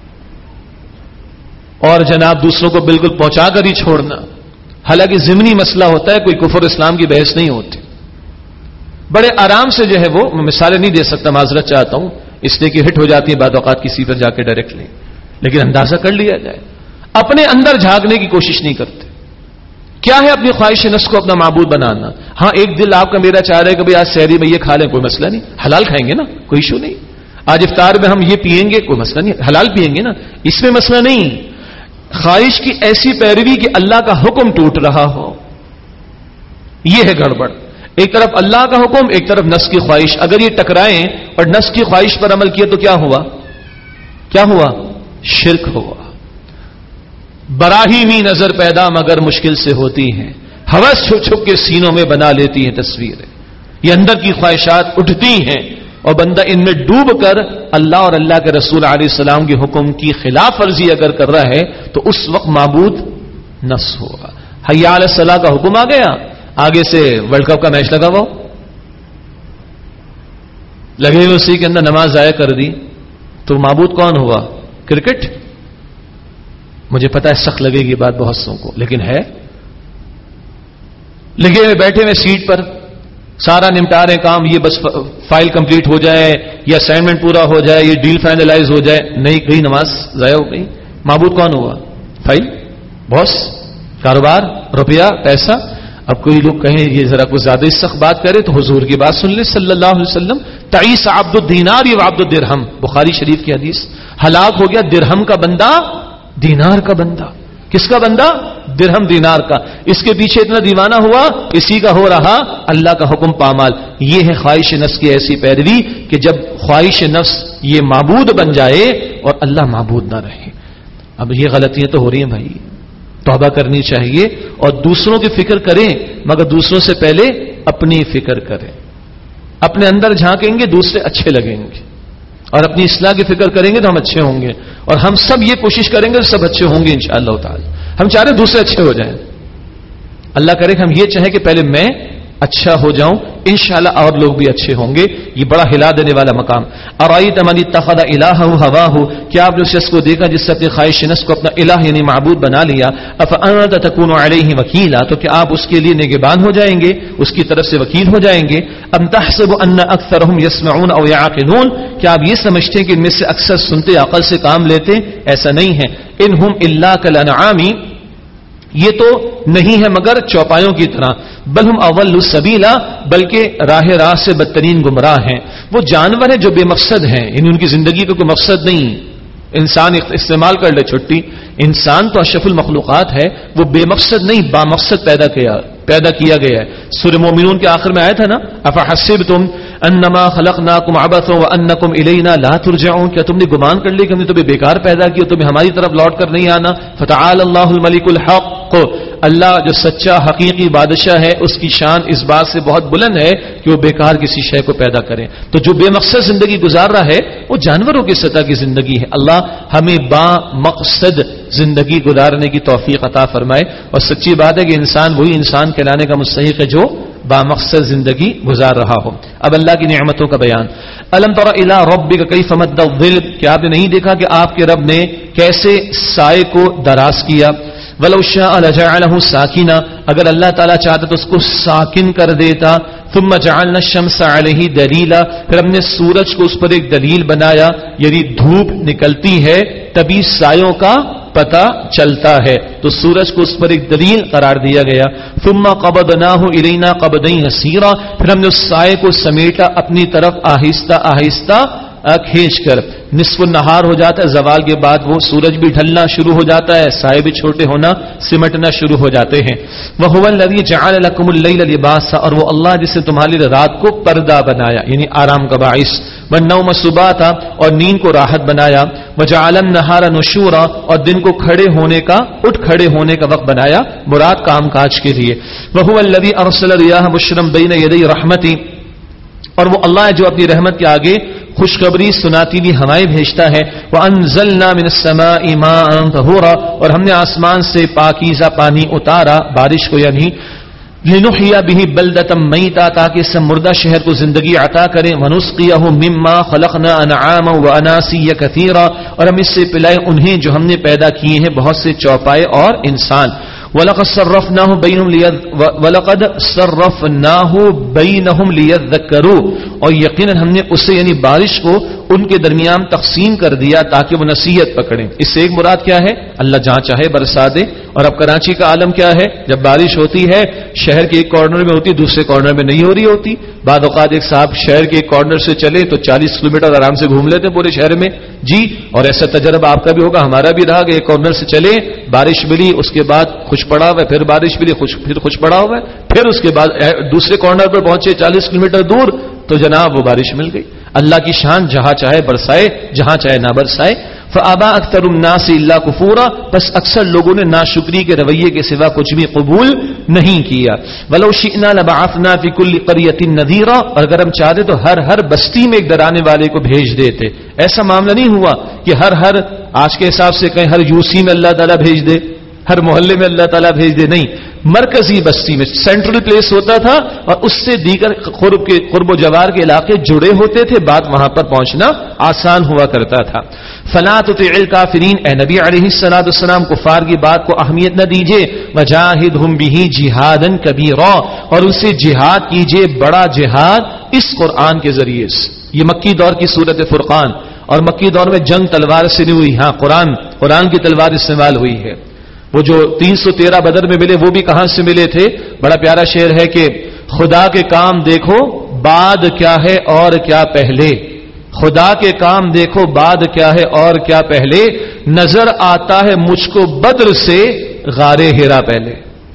اور جناب دوسروں کو بالکل پہنچا کر ہی چھوڑنا۔ حالانکہ ضمنی مسئلہ ہوتا ہے، کوئی کفر اسلام کی بحث نہیں ہوتی۔ بڑے آرام سے جو ہے وہ مثالیں نہیں دے سکتا، معذرت چاہتا ہوں، اس لیے کہ ہٹ ہو جاتی ہے بعض اوقات کسی پر جا کے ڈائریکٹلی، لیکن اندازہ کر لیا جائے۔ اپنے اندر جھانکنے کی کوشش نہیں کرتے۔ کیا ہے اپنی خواہش نفس کو اپنا معبود بنانا؟ ہاں ایک دل آپ کا میرا چاہ رہا ہے کہ بھائی آج سحری میں یہ کھا لیں، کوئی مسئلہ نہیں، حلال کھائیں گے نا، کوئی ایشو نہیں۔ آج افطار میں ہم یہ پیئیں گے، کوئی مسئلہ نہیں، حلال پیئیں گے نا، اس میں مسئلہ نہیں۔ خواہش کی ایسی پیروی کہ اللہ کا حکم ٹوٹ رہا ہو، یہ ہے گڑبڑ۔ ایک طرف اللہ کا حکم، ایک طرف نفس کی خواہش، اگر یہ ٹکرائیں اور نفس کی خواہش پر عمل کیا تو کیا ہوا؟ کیا ہوا؟ شرک ہوا۔ براہیمی نظر پیدا مگر مشکل سے ہوتی ہیں، ہوس چھپ چھپ کے سینوں میں بنا لیتی ہیں تصویریں، یہ اندر کی خواہشات اٹھتی ہیں اور بندہ ان میں ڈوب کر اللہ اور اللہ کے رسول علیہ السلام کے حکم کی خلاف ورزی اگر کر رہا ہے تو اس وقت معبود نفس ہوگا۔ حی علی الصلاۃ کا حکم آ گیا، آگے سے ورلڈ کپ کا میچ لگا ہوا، لگے ہوئے اسی کے اندر نماز ضائع کر دی، تو معبود کون ہوا؟ کرکٹ؟ مجھے پتا ہے سخت لگے گی بات بہت سو کو، لیکن ہے لگے ہوئے بیٹھے ہوئے سیٹ پر، سارا نمٹا رہے کام، یہ بس فائل کمپلیٹ ہو جائے، یہ اسائنمنٹ پورا ہو جائے، یہ ڈیل فائنلائز ہو جائے، نہیں گئی نماز ضائع ہو گئی۔ معبود کون ہوا؟ فائل، باس، کاروبار، روپیہ، پیسہ۔ اب کوئی لوگ کہیں یہ ذرا کچھ زیادہ ہی سخت بات کرے تو حضور کی بات سن لیں صلی اللہ علیہ وسلم، تعیس عبد الدینار و عبد الدرہم، بخاری شریف کی حدیث، ہلاک ہو گیا درہم کا بندہ، دینار کا بندہ۔ کس کا بندہ؟ درہم دینار کا۔ اس کے پیچھے اتنا دیوانہ ہوا، اسی کا ہو رہا اللہ کا حکم پامال۔ یہ ہے خواہش نفس کی ایسی پیروی کہ جب خواہش نفس یہ معبود بن جائے اور اللہ معبود نہ رہے۔ اب یہ غلطیاں تو ہو رہی ہیں بھائی، توبہ کرنی چاہیے، اور دوسروں کی فکر کریں مگر دوسروں سے پہلے اپنی فکر کریں۔ اپنے اندر جھانکیں گے دوسرے اچھے لگیں گے، اور اپنی اصلاح کی فکر کریں گے تو ہم اچھے ہوں گے، اور ہم سب یہ کوشش کریں گے تو سب اچھے ہوں گے انشاءاللہ تعالی۔ ہم چاہ رہے ہیں دوسرے اچھے ہو جائیں، اللہ کرے کہ ہم یہ چاہیں کہ پہلے میں اچھا ہو جاؤں، انشاءاللہ اور لوگ بھی اچھے ہوں گے۔ یہ بڑا ہلا دینے والا مقام۔ ارأیت من اتخذ الہہ ہواہ، کیا آپ نے اس شخص کو دیکھا جس سے اپنی خواہش نفس کو اپنا الہ یعنی معبود بنا لیا؟ افانت تکون علیہ وکیلا، تو کیا آپ اس کے لیے نگہبان ہو جائیں گے، اس کی طرف سے وکیل ہو جائیں گے؟ ام تحسب ان اکثرهم يسمعون او يعقلون، کیا آپ یہ سمجھتے ہیں کہ ان میں سے اکثر سنتے عقل سے کام لیتے؟ ایسا نہیں ہے۔ انہم الا کالانعام، یہ تو نہیں ہے مگر چوپایوں کی طرح، بل ہم اول سبیلا، بلکہ راہ راہ سے بدترین گمراہ ہیں۔ وہ جانور ہیں جو بے مقصد ہیں، یعنی ان کی زندگی کا کوئی مقصد نہیں۔ انسان استعمال کر لے چھٹی، انسان تو اشرف المخلوقات ہے، وہ بے مقصد نہیں با مقصد پیدا کیا پیدا کیا گیا ہے۔ سورہ مومنون کے آخر میں آیا تھا نا، افحسبتم انما خلقناکم عبثا وانکم الینا لا ترجعون، کیا تم نے گمان کر لیا کہ ہم نے تمہیں بیکار پیدا کیا، تمہیں ہماری طرف لوٹ کر نہیں آنا؟ فتعال اللہ الملک الحق، اللہ جو سچا حقیقی بادشاہ ہے اس کی شان اس بات سے بہت بلند ہے کہ وہ بیکار کسی شے کو پیدا کرے۔ تو جو بے مقصد زندگی گزار رہا ہے وہ جانوروں کی سطح کی زندگی ہے۔ اللہ ہمیں با مقصد زندگی گزارنے کی توفیق عطا فرمائے، اور سچی بات ہے کہ انسان وہی انسان کہلانے کا مستحق ہے جو با مقصد زندگی گزار رہا ہو۔ اب اللہ کی نعمتوں کا بیان۔ الم تر الی ربک کیف مد الظل، کیا آپ نے نہیں دیکھا کہ آپ کے رب نے کیسے سائے کو دراز کیا؟ ولو شاء لجعله ساکنا، اگر اللہ تعالیٰ چاہتا تو اس کو ساکن کر دیتا۔ ثم جعلنا الشمس علیہ دلیلا، پھر ہم نے سورج کو اس پر ایک دلیل بنایا، یعنی دھوپ نکلتی ہے تبھی سایوں کا پتہ چلتا ہے، تو سورج کو اس پر ایک دلیل قرار دیا گیا. ثم قبضناه الینا قبضا یسیرا، پھر ہم نے اس سائے کو سمیٹا اپنی طرف آہستہ آہستہ کھینچ کر. نصف النہار ہو جاتا ہے، زوال کے بعد وہ سورج بھی ڈھلنا شروع ہو جاتا ہے، سائے بھی چھوٹے ہونا سمٹنا شروع ہو جاتے ہیں. وَهُوَ الَّذِي جَعَلَ لَكُمُ اللَّيْلَ لِبَاسًا، اور وہ اللہ جس نے تمہارے لیے رات کو پردہ بنایا یعنی آرام کا باعث. وَالنَّوْمَ سُبَاتًا، اور نیند کو راحت بنایا. وَجَعَلَ النَّهَارَ نُشُورًا، اور دن کو کھڑے ہونے کا اٹھ کھڑے ہونے کا وقت بنایا مراد کام کاج کے لیے. وَهُوَ الَّذِي أَرْسَلَ الرِّيَاحَ بُشْرًا بَيْنَ يَدَيْ رَحْمَتِهِ، اور وہ اللہ ہے جو اپنی رحمت کے آگے خوشخبری سناتی ہوئی ہوائیں بھیجتا ہے. وَأَنزَلْنَا مِنَ السَّمَاءِ مَاءً طَهُورًا، اور ہم نے آسمان سے پاکیزہ پانی اتارا، بارش کو یعنی لِنُحْيِيَ بِهِ بَلْدَةً مَيْتًا، تاکہ اس سے مردہ شہر کو زندگی عطا کریں. وَنُسْقِيَهُ مِمَّا خَلَقْنَا أَنْعَامًا وَأَنَاسِيَّ كَثِيرًا، اور ہم اس سے پلائیں انہیں جو ہم نے پیدا کیے ہیں بہت سے چوپائے اور انسان. وَلَقَدْ صَرَّفْنَاهُ بَيْنَهُمْ لِيَذْ وَلَقَدْ صَرَّفْنَاهُ بَيْنَهُمْ لِيَذَّكَّرُوا، اور یقیناً ہم نے اسے یعنی بارش کو ان کے درمیان تقسیم کر دیا تاکہ وہ نصیحت پکڑیں. اس سے ایک مراد کیا ہے؟ اللہ جہاں چاہے برسا دے. اور اب کراچی کا عالم کیا ہے، جب بارش ہوتی ہے شہر کے ایک کارنر میں ہوتی، دوسرے کارنر میں نہیں ہو رہی ہوتی. بعد اوقات ایک صاحب شہر کے ایک کارنر سے چلے تو چالیس کلو میٹر آرام سے گھوم لیتے ہیں پورے شہر میں جی. اور ایسا تجربہ آپ کا بھی ہوگا، ہمارا بھی رہا کہ ایک کارنر سے چلے، بارش ملی، اس کے بعد خوش پڑا ہوا ہے، پھر بارش ملی، خوش پھر خوش پڑا ہوا ہے، پھر اس کے بعد دوسرے کارنر پر پہنچے چالیس کلو میٹر دور تو جناب وہ بارش مل گئی. اللہ کی شان جہاں چاہے برسائے، جہاں چاہے نہ برسائے. فَأَبَى أَكْثَرُ النَّاسِ إِلَّا كُفُورًا، بس اکثر لوگوں نے ناشکری کے رویے کے سوا کچھ بھی قبول نہیں کیا. وَلَوْ شِئْنَا لَبَعَثْنَا فِي كُلِّ قَرْيَةٍ نَذِيرًا، اور اگر ہم چاہتے تو ہر ہر بستی میں ایک ڈرانے والے کو بھیج دیتے. ایسا معاملہ نہیں ہوا کہ ہر ہر آج کے حساب سے کہیں ہر یوسی میں اللہ تعالیٰ بھیج دے، ہر محلے میں اللہ تعالیٰ بھیج دے، نہیں، مرکزی بستی میں سینٹرل پلیس ہوتا تھا اور اس سے دیگر قرب کے قرب و جوار کے علاقے جڑے ہوتے تھے، بات وہاں پر پہنچنا آسان ہوا کرتا تھا. فَلَا تُطِعِ الْكَافِرِينَ، اے نبی علیہ الصلوۃ والسلام کفار کی بات کو اہمیت نہ دیجیے. وَجَاهِدْهُمْ بِهِ جِهَادًا كَبِيرًا، اور ان سے جہاد کیجیے بڑا جہاد اس قرآن کے ذریعے سے. یہ مکی دور کی سورت فرقان، اور مکی دور میں جنگ تلوار سے نہیں ہوئی، ہاں قرآن قرآن کی تلوار استعمال ہوئی ہے. وہ جو تین سو تیرہ بدر میں ملے وہ بھی کہاں سے ملے تھے؟ بڑا پیارا شعر ہے کہ خدا کے کام دیکھو بعد کیا ہے اور کیا پہلے، خدا کے کام دیکھو بعد کیا ہے اور کیا پہلے، نظر آتا ہے مجھ کو بدر سے غار ہیرا پہلے.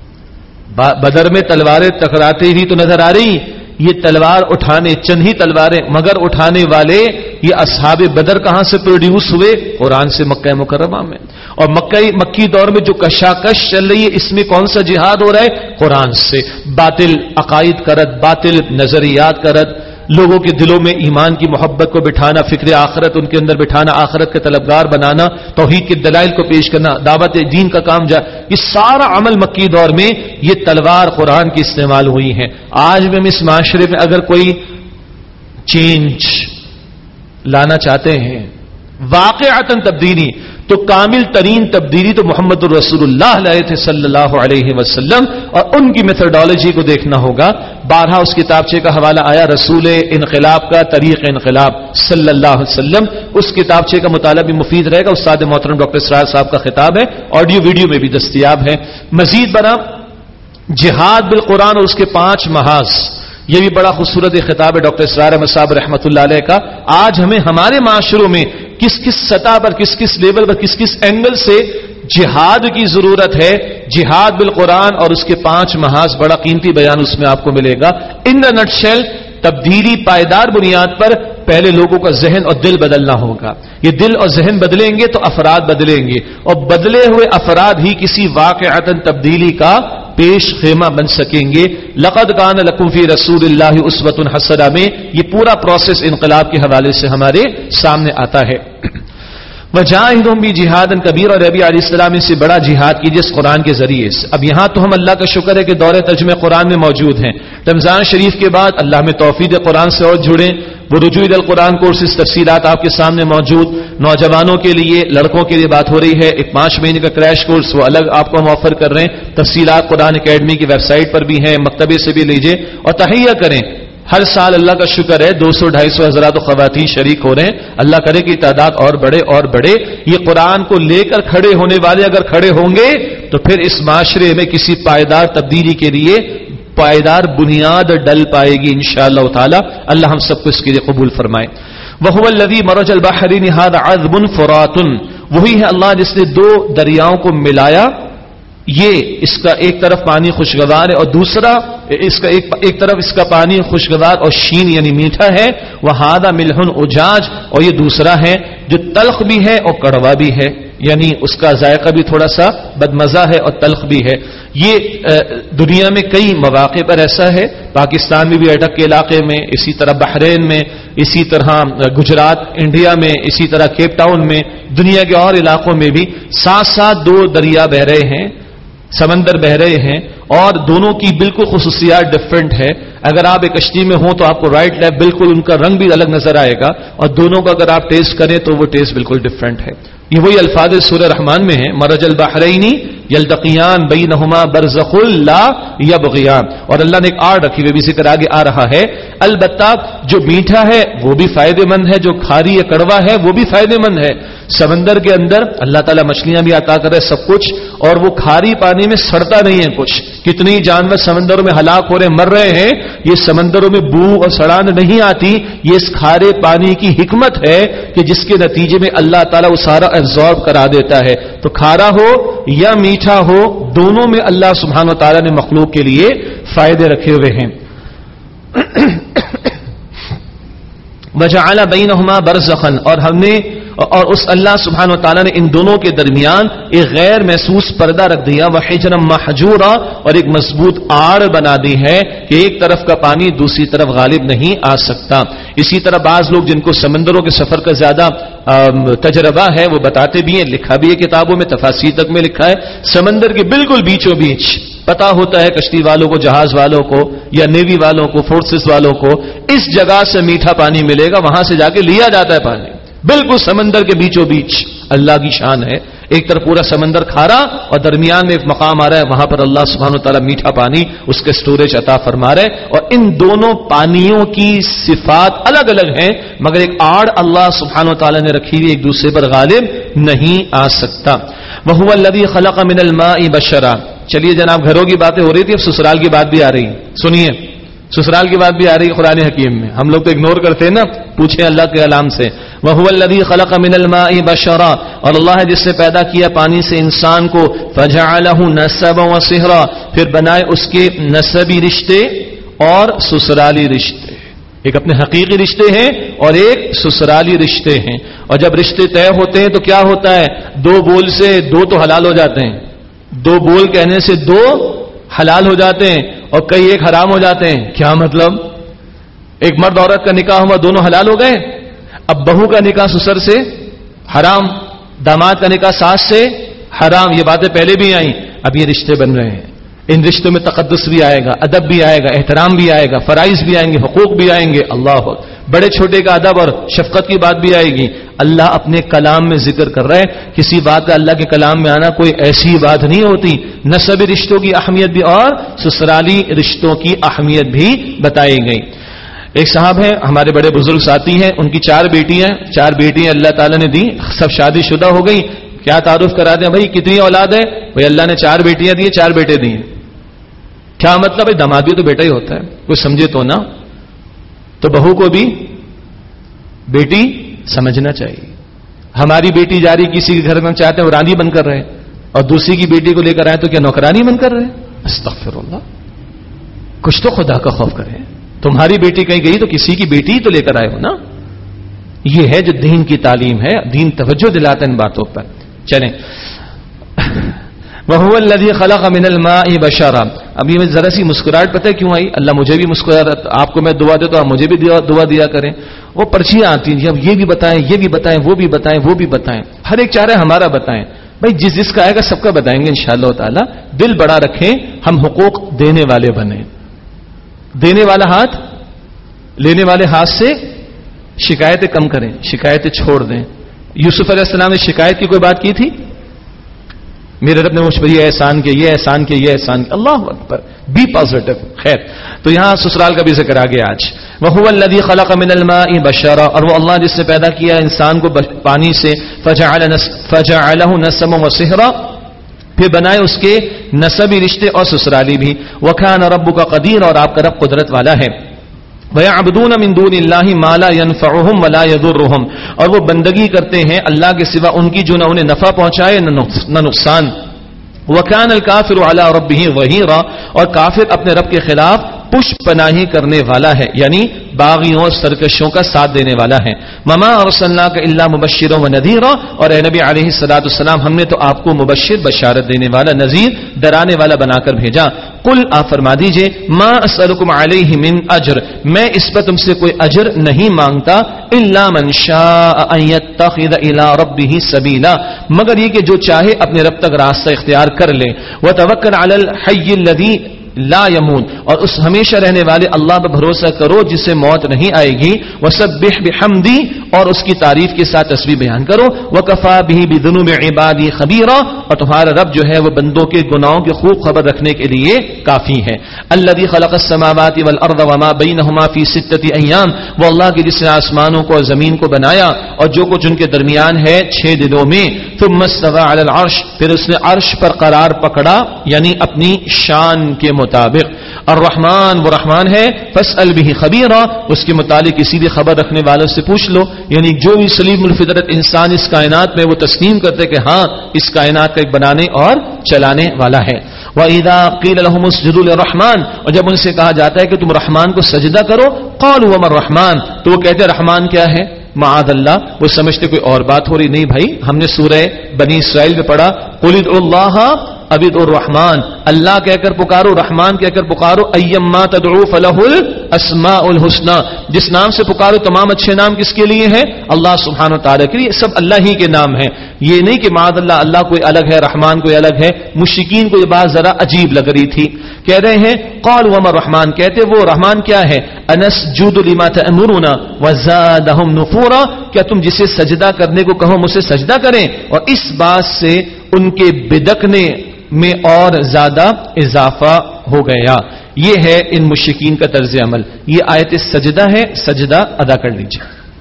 بدر میں تلواریں ٹکراتے ہی تو نظر آ رہی، یہ تلوار اٹھانے چند ہی تلواریں مگر اٹھانے والے یہ اصحاب بدر کہاں سے پروڈیوس ہوئے؟ قرآن سے، مکہ مکرمہ میں. اور مکہ مکی دور میں جو کشاکش چل رہی ہے اس میں کون سا جہاد ہو رہا ہے؟ قرآن سے. باطل عقائد کرد، باطل نظریات کرد، لوگوں کے دلوں میں ایمان کی محبت کو بٹھانا، فکر آخرت ان کے اندر بٹھانا، آخرت کے طلبگار بنانا، توحید کے دلائل کو پیش کرنا، دعوت دین کا کام جا، یہ سارا عمل مکی دور میں یہ تلوار قرآن کی استعمال ہوئی ہے. آج بھی ہم اس معاشرے میں اگر کوئی چینج لانا چاہتے ہیں، واقعتاً تبدیلی، تو کامل ترین تبدیلی تو محمد الرسول اللہ لائے تھے صلی اللہ علیہ وسلم، اور ان کی میتھڈالوجی کو دیکھنا ہوگا. بارہا اس کتابچے کا حوالہ آیا رسول انقلاب کا، طریق انقلاب صلی اللہ علیہ وسلم. اس کتابچے کا مطالعہ بھی مفید رہے گا. استاد محترم ڈاکٹر اسرار صاحب کا خطاب ہے، آڈیو ویڈیو میں بھی دستیاب ہے. مزید برآں جہاد بالقرآن اور اس کے پانچ محاذ، یہ بھی بڑا خوبصورت خطاب ہے ڈاکٹر اسرار احمد صاحب رحمۃ اللہ علیہ کا. آج ہمیں ہمارے معاشروں میں کس کس سطح پر، کس کس لیول پر، کس کس اینگل سے جہاد کی ضرورت ہے، جہاد بالقرآن اور اس کے پانچ محاذ، بڑا قیمتی بیان اس میں آپ کو ملے گا. ان دا نٹ شیل، تبدیلی پائیدار بنیاد پر پہلے لوگوں کا ذہن اور دل بدلنا ہوگا. یہ دل اور ذہن بدلیں گے تو افراد بدلیں گے، اور بدلے ہوئے افراد ہی کسی واقعتاً تبدیلی کا پیش خیمہ بن سکیں گے. لقد کان لکم فی رسول اللہ اسوۃ حسنہ میں یہ پورا پروسیس انقلاب کے حوالے سے ہمارے سامنے آتا ہے. وجاہدہم بجہادٍ کبیر، اور نبی علیہ السلام سے بڑا جہاد کیجیے اس قرآن کے ذریعے سے. اب یہاں تو ہم اللہ کا شکر ہے کہ دور ترجمہ قرآن میں موجود ہیں. رمضان شریف کے بعد اللہ میں توفیق قرآن سے اور جڑیں. وہ رجوع القرآن کورسز تفصیلات آپ کے سامنے موجود. نوجوانوں کے لیے، لڑکوں کے لیے بات ہو رہی ہے، ایک پانچ مہینے کا کریش کورس وہ الگ آپ کو ہم آفر کر رہے ہیں. تفصیلات قرآن اکیڈمی کی ویب سائٹ پر بھی ہیں، مکتبے سے بھی لیجئے اور تہیہ کریں. ہر سال اللہ کا شکر ہے دو سو ڈھائی سو حضرات و خواتین شریک ہو رہے ہیں. اللہ کرے کہ تعداد اور بڑھے اور بڑھے. یہ قرآن کو لے کر کھڑے ہونے والے اگر کھڑے ہوں گے تو پھر اس معاشرے میں کسی پائیدار تبدیلی کے لیے پائیدار بنیاد ڈل پائے گی انشاءاللہ تعالی. اللہ ہم سب کو اس کے لیے قبول فرمائے. وَهُوَ الَّذِي مَرَجَ الْبَحْرَيْنِ هَذَا عَذْبٌ فُرَاتٌ, وہی ہے اللہ جس نے دو دریاؤں کو ملایا. یہ اس کا ایک طرف پانی خوشگوار ہے اور دوسرا اس کا ایک, ایک طرف اس کا پانی خوشگوار اور شین یعنی میٹھا ہے. وَهَذَا مِلْحٌ أُجَاجٌ, اور یہ دوسرا ہے جو تلخ بھی ہے اور کڑوا بھی ہے, یعنی اس کا ذائقہ بھی تھوڑا سا بدمزہ ہے اور تلخ بھی ہے. یہ دنیا میں کئی مواقع پر ایسا ہے, پاکستان میں بھی اٹک کے علاقے میں, اسی طرح بحرین میں, اسی طرح گجرات انڈیا میں, اسی طرح کیپ ٹاؤن میں, دنیا کے اور علاقوں میں بھی ساتھ ساتھ دو دریا بہ رہے ہیں, سمندر بہ رہے ہیں, اور دونوں کی بالکل خصوصیات ڈفرنٹ ہے. اگر آپ ایک کشتی میں ہوں تو آپ کو رائٹ لیفٹ بالکل ان کا رنگ بھی الگ نظر آئے گا, اور دونوں کا اگر آپ ٹیسٹ کریں تو وہ ٹیسٹ بالکل ڈفرنٹ ہے. یہ وہی الفاظ سورہ رحمان میں ہیں, مرج البحرین یلتقیان بینہما برزخ لا یبغیان, اور اللہ نے ایک آڑ رکھی ہوئی بھی ذکر آگے آ رہا ہے. البتہ جو میٹھا ہے وہ بھی فائدے مند ہے, جو کھاری یا کڑوا ہے وہ بھی فائدے مند ہے. سمندر کے اندر اللہ تعالیٰ مچھلیاں بھی عطا کر رہے سب کچھ, اور وہ کھاری پانی میں سڑتا نہیں ہے کچھ. کتنی جانور سمندروں میں ہلاک ہو رہے مر رہے ہیں, یہ سمندروں میں بو اور سڑان نہیں آتی. یہ اس کھارے پانی کی حکمت ہے کہ جس کے نتیجے میں اللہ تعالیٰ وہ سارا ایبزارب کرا دیتا ہے. تو کھارا ہو یا میٹھا ہو, دونوں میں اللہ سبحانہ و تعالیٰ نے مخلوق کے لیے فائدے رکھے ہوئے ہیں. وَجَعَلَ بَيْنَهُمَا بَرْزَخًا, اور ہم نے اور اس اللہ سبحانہ و تعالیٰ نے ان دونوں کے درمیان ایک غیر محسوس پردہ رکھ دیا. وَحِجْرًا مَحْجُورًا, اور ایک مضبوط آڑ بنا دی ہے کہ ایک طرف کا پانی دوسری طرف غالب نہیں آ سکتا. اسی طرح بعض لوگ جن کو سمندروں کے سفر کا زیادہ تجربہ ہے وہ بتاتے بھی ہیں, لکھا بھی ہے کتابوں میں, تفاسیر تک میں لکھا ہے, سمندر کے بالکل بیچوں بیچ پتا ہوتا ہے کشتی والوں کو, جہاز والوں کو یا نیوی والوں کو, فورسز والوں کو, اس جگہ سے میٹھا پانی ملے گا, وہاں سے جا کے لیا جاتا ہے پانی, بالکل سمندر کے بیچوں بیچ. اللہ کی شان ہے, ایک طرف پورا سمندر کھارا اور درمیان میں ایک مقام آ رہا ہے, وہاں پر اللہ سبحانہ وتعالی میٹھا پانی اس کے سٹوریج عطا فرما رہے. اور ان دونوں پانیوں کی صفات الگ الگ ہیں, مگر ایک آڑ اللہ سبحانہ وتعالی نے رکھی ہوئی, ایک دوسرے پر غالب نہیں آ سکتا. وَهُوَ الَّذِي خَلَقَ مِنَ الْمَاءِ بَشَرًا. چلیے جناب, گھروں کی باتیں ہو رہی تھی, اب سسرال کی بات بھی آ رہی. سنیے, سسرال کی بات بھی آ رہی ہے قرآن حکیم میں. ہم لوگ تو اگنور کرتے ہیں نا, پوچھیں اللہ کے کلام سے. وَهُوَ الَّذِي خَلَقَ مِنَ الْمَاءِ بَشَرًا, اور اللہ ہے جس نے پیدا کیا پانی سے انسان کو. فَجَعَلَهُ نَسَبًا وَصِهْرًا, پھر بنائے اس کے نسبی رشتے اور سسرالی رشتے. ایک اپنے حقیقی رشتے ہیں اور ایک سسرالی رشتے ہیں. اور جب رشتے طے ہوتے ہیں تو کیا ہوتا ہے, دو بول سے دو تو حلال ہو جاتے ہیں, دو بول کہنے سے دو حلال ہو جاتے ہیں, اور کئی ایک حرام ہو جاتے ہیں. کیا مطلب, ایک مرد عورت کا نکاح ہوا, دونوں حلال ہو گئے. اب بہو کا نکاح سسر سے حرام, داماد کا نکاح ساس سے حرام. یہ باتیں پہلے بھی آئیں, اب یہ رشتے بن رہے ہیں. ان رشتوں میں تقدس بھی آئے گا, ادب بھی آئے گا, احترام بھی آئے گا, فرائض بھی آئیں گے, حقوق بھی آئیں گے. اللہ بڑے چھوٹے کا ادب اور شفقت کی بات بھی آئے گی. اللہ اپنے کلام میں ذکر کر رہے ہیں, کسی بات کا اللہ کے کلام میں آنا کوئی ایسی بات نہیں ہوتی. نسبی رشتوں کی اہمیت بھی اور سسرالی رشتوں کی اہمیت بھی بتائی گئی. ایک صاحب ہیں ہمارے بڑے بزرگ ساتھی ہیں, ان کی چار بیٹیاں چار بیٹیاں اللہ تعالیٰ نے دی, سب شادی شدہ ہو گئی. کیا تعارف کرا دیں بھائی کتنی اولاد ہے, بھائی اللہ نے چار بیٹیاں دی, چار بیٹے دیے. کیا مطلب ہے, داماد بھی تو بیٹا ہی ہوتا ہے, کچھ سمجھے تو نا. تو بہو کو بھی بیٹی سمجھنا چاہیے. ہماری بیٹی جاری کسی کے گھر میں چاہتے ہیں وہ رانی بن کر رہے, اور دوسری کی بیٹی کو لے کر آئے تو کیا نوکرانی بن کر رہے. استغفر اللہ, کچھ تو خدا کا خوف کریں. تمہاری بیٹی کہیں گئی تو کسی کی بیٹی تو لے کر آئے ہو نا. یہ ہے جو دین کی تعلیم ہے, دین توجہ دلاتا ہے ان باتوں پر. چلیں, وَهُوَ الَّذِي خَلَقَ مِنَ الْمَاءِ بَشَرًا. ابھی میں ذرا سی مسکراہٹ پتہ ہے کیوں آئی, اللہ مجھے بھی مسکراہٹ, آپ کو میں دعا دے تو آپ مجھے بھی دعا دیا کریں. وہ پرچیاں آتی ہیں, اب یہ بھی بتائیں, یہ بھی بتائیں, وہ بھی بتائیں, وہ بھی بتائیں. ہر ایک چاہ رہے ہمارا بتائیں. بھائی جس جس کا آئے گا سب کا بتائیں گے انشاءاللہ تعالی. دل بڑا رکھیں, ہم حقوق دینے والے بنیں. دینے والا ہاتھ, لینے والے ہاتھ سے شکایتیں کم کریں, شکایتیں چھوڑ دیں. یوسف علیہ السلام نے شکایت کی کوئی بات کی تھی؟ میرے رب نے مجھ پر یہ احسان کیا، یہ احسان کیا، یہ احسان کیا. اللہ اکبر، بی پازیٹو. خیر، تو یہاں سسرال کا بھی ذکر آ گیا آج. وَهُوَ الَّذِي خَلَقَ مِنَ الْمَاءِ بَشَرًا، اور وہ اللہ جس نے پیدا کیا انسان کو پانی سے، فَجَعَلَهُ نَسَبًا وَصِهْرًا، پھر بنائے اس کے نسبی رشتے اور سسرالی بھی. وَكَانَ رَبُّكَ قَدِيرًا، اور آپ کا رب قدرت والا ہے. وَيَعْبُدُونَ مِن دُونِ اللَّهِ مَا لَا يَنفَعُهُمْ وَلَا يَضُرُّهُمْ، اور وہ بندگی کرتے ہیں اللہ کے سوا ان کی جو نہ انہیں نفع پہنچائے نہ نقصان. وَكَانَ الْكَافِرُ عَلَى رَبِّهِ ظَهِيرًا، اور کافر اپنے رب کے خلاف پشت پناہی کرنے والا ہے، یعنی باغیوں اور سرکشوں کا ساتھ دینے والا ہے. مَا أَرْسَلْنَاكَ إِلَّا مُبَشِّرًا وَنَذِيرًا، اور اے نبی علیہ الصلوۃ والسلام ہم نے تو آپ کو مبشر بشارت دینے والا، نذیر ڈرانے والا بنا کر بھیجا. قل آپ فرما دیجئے ما اسألکم علیہ من اجر، میں اس پر تم سے کوئی اجر نہیں مانگتا، الا من شاء ان يتخذ الى ربه سبیلا، مگر یہ کہ جو چاہے اپنے رب تک راستہ اختیار کر لے. وتوکل علی الحی الذی لا يموت، اور اس ہمیشہ رہنے والے اللہ پر بھروسہ کرو جسے موت نہیں آئے گی. وسبح بحمدی، اور اس کی تعریف کے ساتھ تسبیح بیان کرو. وکفى به بذنوب عبادی خبیرا، اور تمہارا رب جو ہے وہ بندوں کے گناہوں کی خوب خبر رکھنے کے لیے کافی ہے. الذي خلق السماوات والارض وما بينهما في ستة ايام، وہ اللہ کی جس نے آسمانوں کو اور زمین کو بنایا اور جو کچھ ان کے درمیان ہے چھ دنوں میں. ثم استوى على العرش، پھر اس نے عرش پر قرار پکڑا، یعنی اپنی شان کے مطابق. الرحمن، وہ رحمان ہے. فاسأل به خبیرا، اس کے متعلق کسی بھی خبر رکھنے والوں سے پوچھ لو، یعنی جو بھی سلیم الفطرت انسان اس کائنات میں وہ تسلیم کرتے کہ ہاں اس کائنات کا ایک بنانے اور چلانے والا ہے. وَإِذَا قِيلَ لَهُمُ اسْجُدُوا لِلرَّحْمَنِ، اور جب ان سے کہا جاتا ہے کہ تم رحمان کو سجدہ کرو، قالوا وما الرحمن، تو وہ کہتے ہیں رحمان کیا ہے؟ معاذ اللہ، وہ سمجھتے کوئی اور بات ہو رہی. نہیں بھائی، ہم نے سورہ بنی اسرائیل میں پڑھا قُلِ ادْعُوا اللَّهَ ابد الرحمان، اللہ کہہ کر پکارو، رحمان کہہ کر پکارو. ایما تدعو فلہ الاسماء الحسنى، جس نام سے پکارو تمام اچھے نام کس کے لیے ہیں؟ اللہ سبحانہ وتعالی کے لیے. سب اللہ ہی کے نام ہیں. یہ نہیں کہ معاذ اللہ اللہ کوئی الگ ہے، رحمان کوئی الگ ہے. مشرکین کو یہ بات ذرا عجیب لگ رہی تھی. کہہ رہے ہیں قال وما الرحمن، کہتے وہ رحمان کیا ہے؟ انسجد لما تأمرنا وزادهم نفورا، کیا تم جسے سجدہ کرنے کو کہو مجھ سے سجدہ کریں، اور اس بات سے ان کے بدکنے میں اور زیادہ اضافہ ہو گیا. یہ ہے ان مشرکین کا طرز عمل. یہ آیت سجدہ ہے، سجدہ ادا کر لیجیے.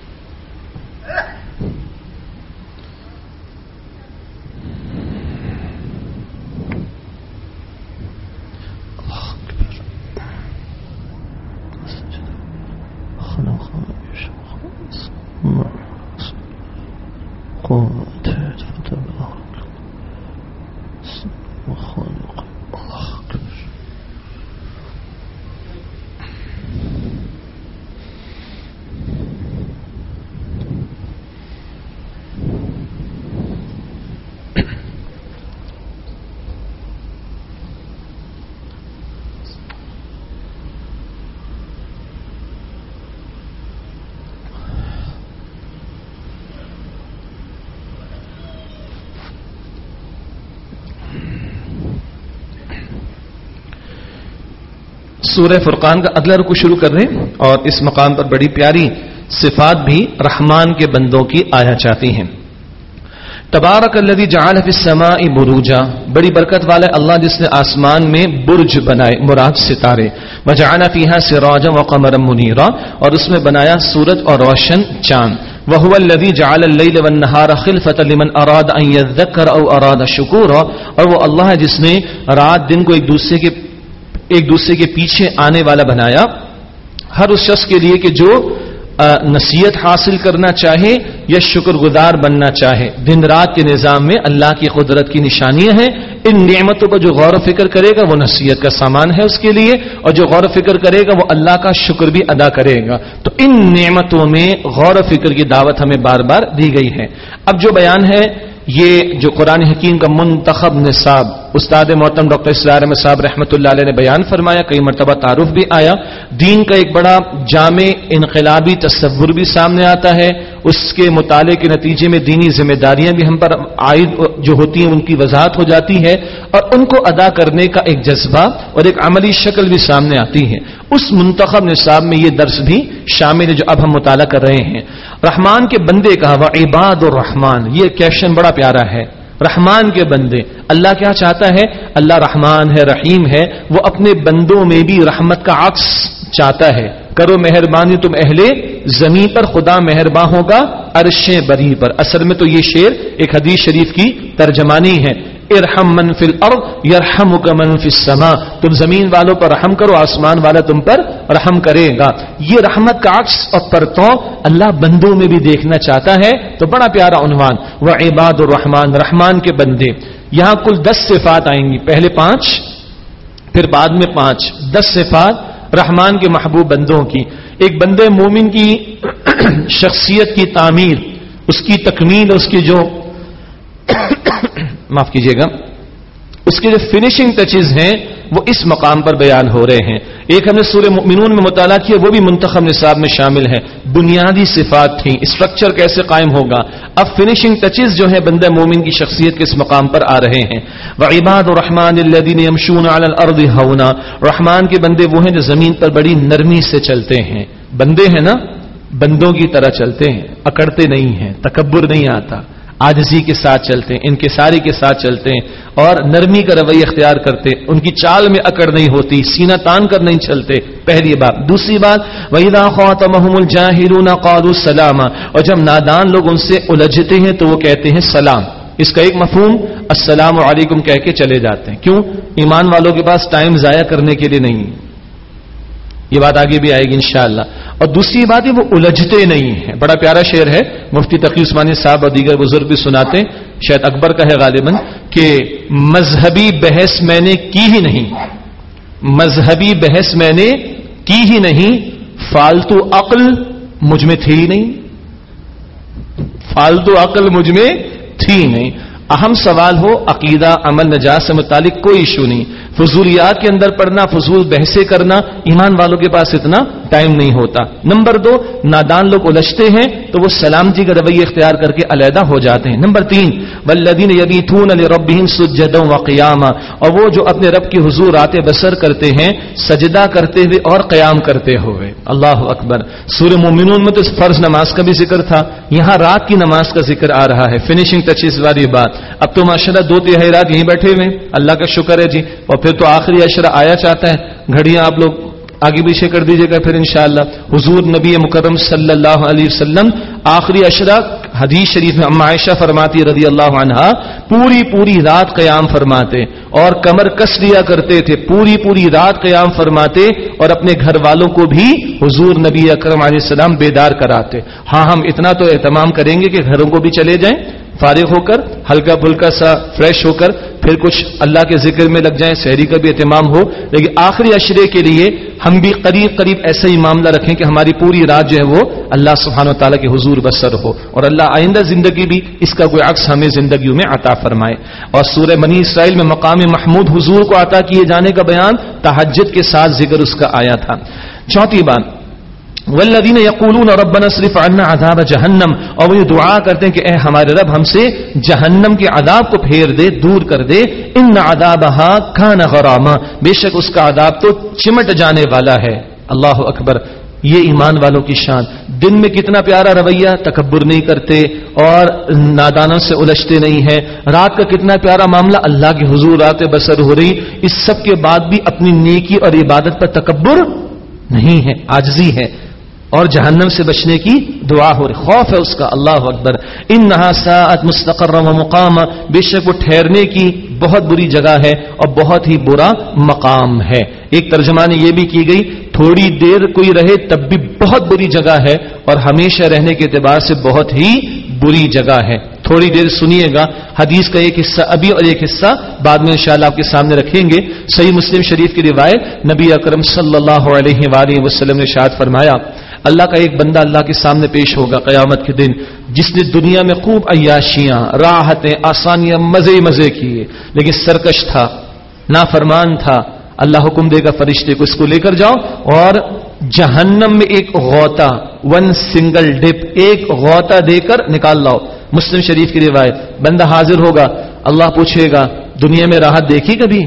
سورہ فرقان کا اگلا رکوع شروع کر رہے ہیں، اور اس مقام پر بڑی پیاری صفات بھی رحمان کے بندوں کی آیا چاہتی ہیں. تبارک الذی جعل فی السماء بروجا، بڑی برکت والا اللہ جس نے آسمان میں برج بنائے، مراد ستارے. وجعل فیہا سراجا وقمرا منیرا، اور اس میں بنایا سورج اور روشن چاند. وهو الذی جعل اللیل والنہار خلفۃ لمن اراد ان یذکر او اراد شکورا، اور وہ اللہ ہے جس نے رات دن کو ایک دوسرے کے ایک دوسرے کے پیچھے آنے والا بنایا، ہر اس شخص کے لیے کہ جو نصیحت حاصل کرنا چاہے یا شکر گزار بننا چاہے. دن رات کے نظام میں اللہ کی قدرت کی نشانیاں ہیں. ان نعمتوں پر جو غور و فکر کرے گا وہ نصیحت کا سامان ہے اس کے لیے، اور جو غور و فکر کرے گا وہ اللہ کا شکر بھی ادا کرے گا. تو ان نعمتوں میں غور و فکر کی دعوت ہمیں بار بار دی گئی ہے. اب جو بیان ہے یہ جو قرآن حکیم کا منتخب نصاب استاد محترم ڈاکٹر اسرار احمد صاحب رحمۃ اللہ علیہ نے بیان فرمایا، کئی مرتبہ تعارف بھی آیا. دین کا ایک بڑا جامع انقلابی تصور بھی سامنے آتا ہے. اس کے مطالعے کے نتیجے میں دینی ذمہ داریاں بھی ہم پر عائد جو ہوتی ہیں ان کی وضاحت ہو جاتی ہے، اور ان کو ادا کرنے کا ایک جذبہ اور ایک عملی شکل بھی سامنے آتی ہے. اس منتخب نصاب میں یہ درس بھی شامل ہے جو اب ہم مطالعہ کر رہے ہیں. رحمان کے بندے کہا وعباد الرحمان، یہ کیپشن بڑا پیارا ہے. رحمان کے بندے. اللہ کیا چاہتا ہے؟ اللہ رحمان ہے، رحیم ہے، وہ اپنے بندوں میں بھی رحمت کا عکس چاہتا ہے. کرو مہربانی تم اہل زمین پر، خدا مہرباں ہوگا عرش بری پر. اصل میں تو یہ شعر ایک حدیث شریف کی ترجمانی ہے. ارحم من فی الارض یرحمک من فی السماء. تم زمین والوں پر رحم کرو، آسمان والا تم پر رحم کرے گا. یہ رحمت کا عکس اور پرتو اللہ بندوں میں بھی دیکھنا چاہتا ہے. تو بڑا پیارا عنوان وعباد الرحمن، رحمان کے بندے. یہاں کل دس صفات آئیں گی، پہلے پانچ پھر بعد میں پانچ. دس صفات رحمان کے محبوب بندوں کی. ایک بندے مومن کی شخصیت کی تعمیر، اس کی تکمیل، اس کی جو معاف کیجیے گا اس کے جو فنیشنگ ٹچز ہیں وہ اس مقام پر بیان ہو رہے ہیں. ایک ہم نے سورہ مؤمنون میں مطالعہ کیا، وہ بھی منتخب نصاب میں شامل ہے. بنیادی صفات تھیں، اسٹرکچر کیسے قائم ہوگا. اب فنیشنگ ٹچز جو ہیں بندہ مومن کی شخصیت کے اس مقام پر آ رہے ہیں. وعباد الرحمن الذین یمشون علی الارض ہونا، رحمان کے بندے وہ ہیں جو زمین پر بڑی نرمی سے چلتے ہیں. بندے ہیں نا، بندوں کی طرح چلتے ہیں، اکڑتے نہیں ہیں، تکبر نہیں آتا، عاجزی کے ساتھ چلتے ہیں، انکساری کے ساتھ چلتے ہیں اور نرمی کا رویہ اختیار کرتے. ان کی چال میں اکڑ نہیں ہوتی، سینہ تان کر نہیں چلتے. پہلی بات. دوسری بات وَإِذَا خَاطَبَهُمُ الْجَاهِلُونَ قَالُوا سَلَامًا، اور جب نادان لوگ ان سے الجھتے ہیں تو وہ کہتے ہیں سلام. اس کا ایک مفہوم السلام علیکم کہہ کے چلے جاتے ہیں. کیوں؟ ایمان والوں کے پاس ٹائم ضائع کرنے کے لیے نہیں. یہ بات آگے بھی آئے گی انشاءاللہ. اور دوسری بات ہے وہ الجھتے نہیں ہیں. بڑا پیارا شعر ہے، مفتی تقی عثمانی صاحب اور دیگر بزرگ بھی سناتے ہیں، شاید اکبر کا ہے غالباً، کہ مذہبی بحث میں نے کی ہی نہیں، مذہبی بحث میں نے کی ہی نہیں، فالتو عقل مجھ میں تھی نہیں، فالتو عقل مجھ میں تھی نہیں. اہم سوال ہو عقیدہ، عمل، نجات سے متعلق کوئی ایشو نہیں. فضولیات کے اندر پڑھنا، فضول بحثیں کرنا، ایمان والوں کے پاس اتنا ٹائم نہیں ہوتا. نمبر دو، نادان لوگ الجھتے ہیں تو وہ سلامتی کا رویہ اختیار کر کے علیحدہ ہو جاتے ہیں. نمبر تین، والذین یبیتون لربہم سجدا وقیاما، اور وہ جو اپنے رب کی حضور رات بسر کرتے ہیں سجدہ کرتے ہوئے اور قیام کرتے ہوئے. اللہ اکبر. سورہ مومنون میں تو فرض نماز کا بھی ذکر تھا، یہاں رات کی نماز کا ذکر آ رہا ہے. فنیشنگ ٹچز والی بات. اب تو ماشاءاللہ دو تہائی رات یہیں بیٹھے ہوئے، اللہ کا شکر ہے جی. اور پھر تو آخری عشرہ آیا چاہتا ہے، گھڑیاں آپ لوگ آگے پیچھے کر دیجئے گا پھر انشاءاللہ. حضور نبی مکرم صلی اللہ علیہ وسلم آخری عشرہ حدیث شریف میں اما عائشہ فرماتی رضی اللہ عنہا پوری پوری رات قیام فرماتے اور کمر کس لیا کرتے تھے، پوری پوری رات قیام فرماتے اور اپنے گھر والوں کو بھی حضور نبی اکرم علیہ السلام بیدار کراتے. ہاں ہم اتنا تو اہتمام کریں گے کہ گھروں کو بھی چلے جائیں، فارغ ہو کر ہلکا پھلکا سا فریش ہو کر پھر کچھ اللہ کے ذکر میں لگ جائیں، سحری کا بھی اہتمام ہو. لیکن آخری عشرے کے لیے ہم بھی قریب قریب ایسا ہی معاملہ رکھیں کہ ہماری پوری رات جو ہے وہ اللہ سبحانہ و تعالیٰ کے حضور بسر ہو اور اللہ آئندہ زندگی بھی اس کا کوئی عکس ہمیں زندگیوں میں عطا فرمائے. اور سورہ بنی اسرائیل میں مقام محمود حضور کو عطا کیے جانے کا بیان تہجد کے ساتھ ذکر اس کا آیا تھا. چوتھی بات والذین یقولون ربنا اصرف عنا عذاب جہنم، اور وہ یہ دعا کرتے ہیں کہ اے ہمارے رب ہم سے جہنم کے عذاب کو پھیر دے، دور کر دے. ان عذابها کان غراما، بے شک اس کا عذاب تو چمٹ جانے والا ہے. اللہ اکبر. یہ ایمان والوں کی شان. دن میں کتنا پیارا رویہ، تکبر نہیں کرتے اور نادانوں سے الجھتے نہیں ہیں. رات کا کتنا پیارا معاملہ، اللہ کی حضور رات بسر ہو رہی، اس سب کے بعد بھی اپنی نیکی اور عبادت پر تکبر نہیں ہے، عاجزی ہے اور جہنم سے بچنے کی دعا ہو رہی، خوف ہے اس کا. اللہ اکبر. انہا ساعت مستقرا و مقاما، بے شک وہ ٹھہرنے کی بہت بری جگہ ہے اور بہت ہی برا مقام ہے. ایک ترجمانی یہ بھی کی گئی تھوڑی دیر کوئی رہے تب بھی بہت بری جگہ ہے اور ہمیشہ رہنے کے اعتبار سے بہت ہی بری جگہ ہے. تھوڑی دیر سنیے گا، حدیث کا ایک حصہ ابھی اور ایک حصہ بعد میں انشاءاللہ آپ کے سامنے رکھیں گے. صحیح مسلم شریف کی روایت، نبی اکرم صلی اللہ علیہ وآلہ وسلم نے ارشاد فرمایا اللہ کا ایک بندہ اللہ کے سامنے پیش ہوگا قیامت کے دن جس نے دنیا میں خوب عیاشیاں، راحتیں، آسانیاں، مزے مزے کیے لیکن سرکش تھا، نافرمان تھا. اللہ حکم دے گا فرشتے کو اس کو لے کر جاؤ اور جہنم میں ایک غوطہ، ون سنگل ڈپ، ایک غوطہ دے کر نکال لاؤ. مسلم شریف کی روایت. بندہ حاضر ہوگا، اللہ پوچھے گا دنیا میں راحت دیکھی کبھی،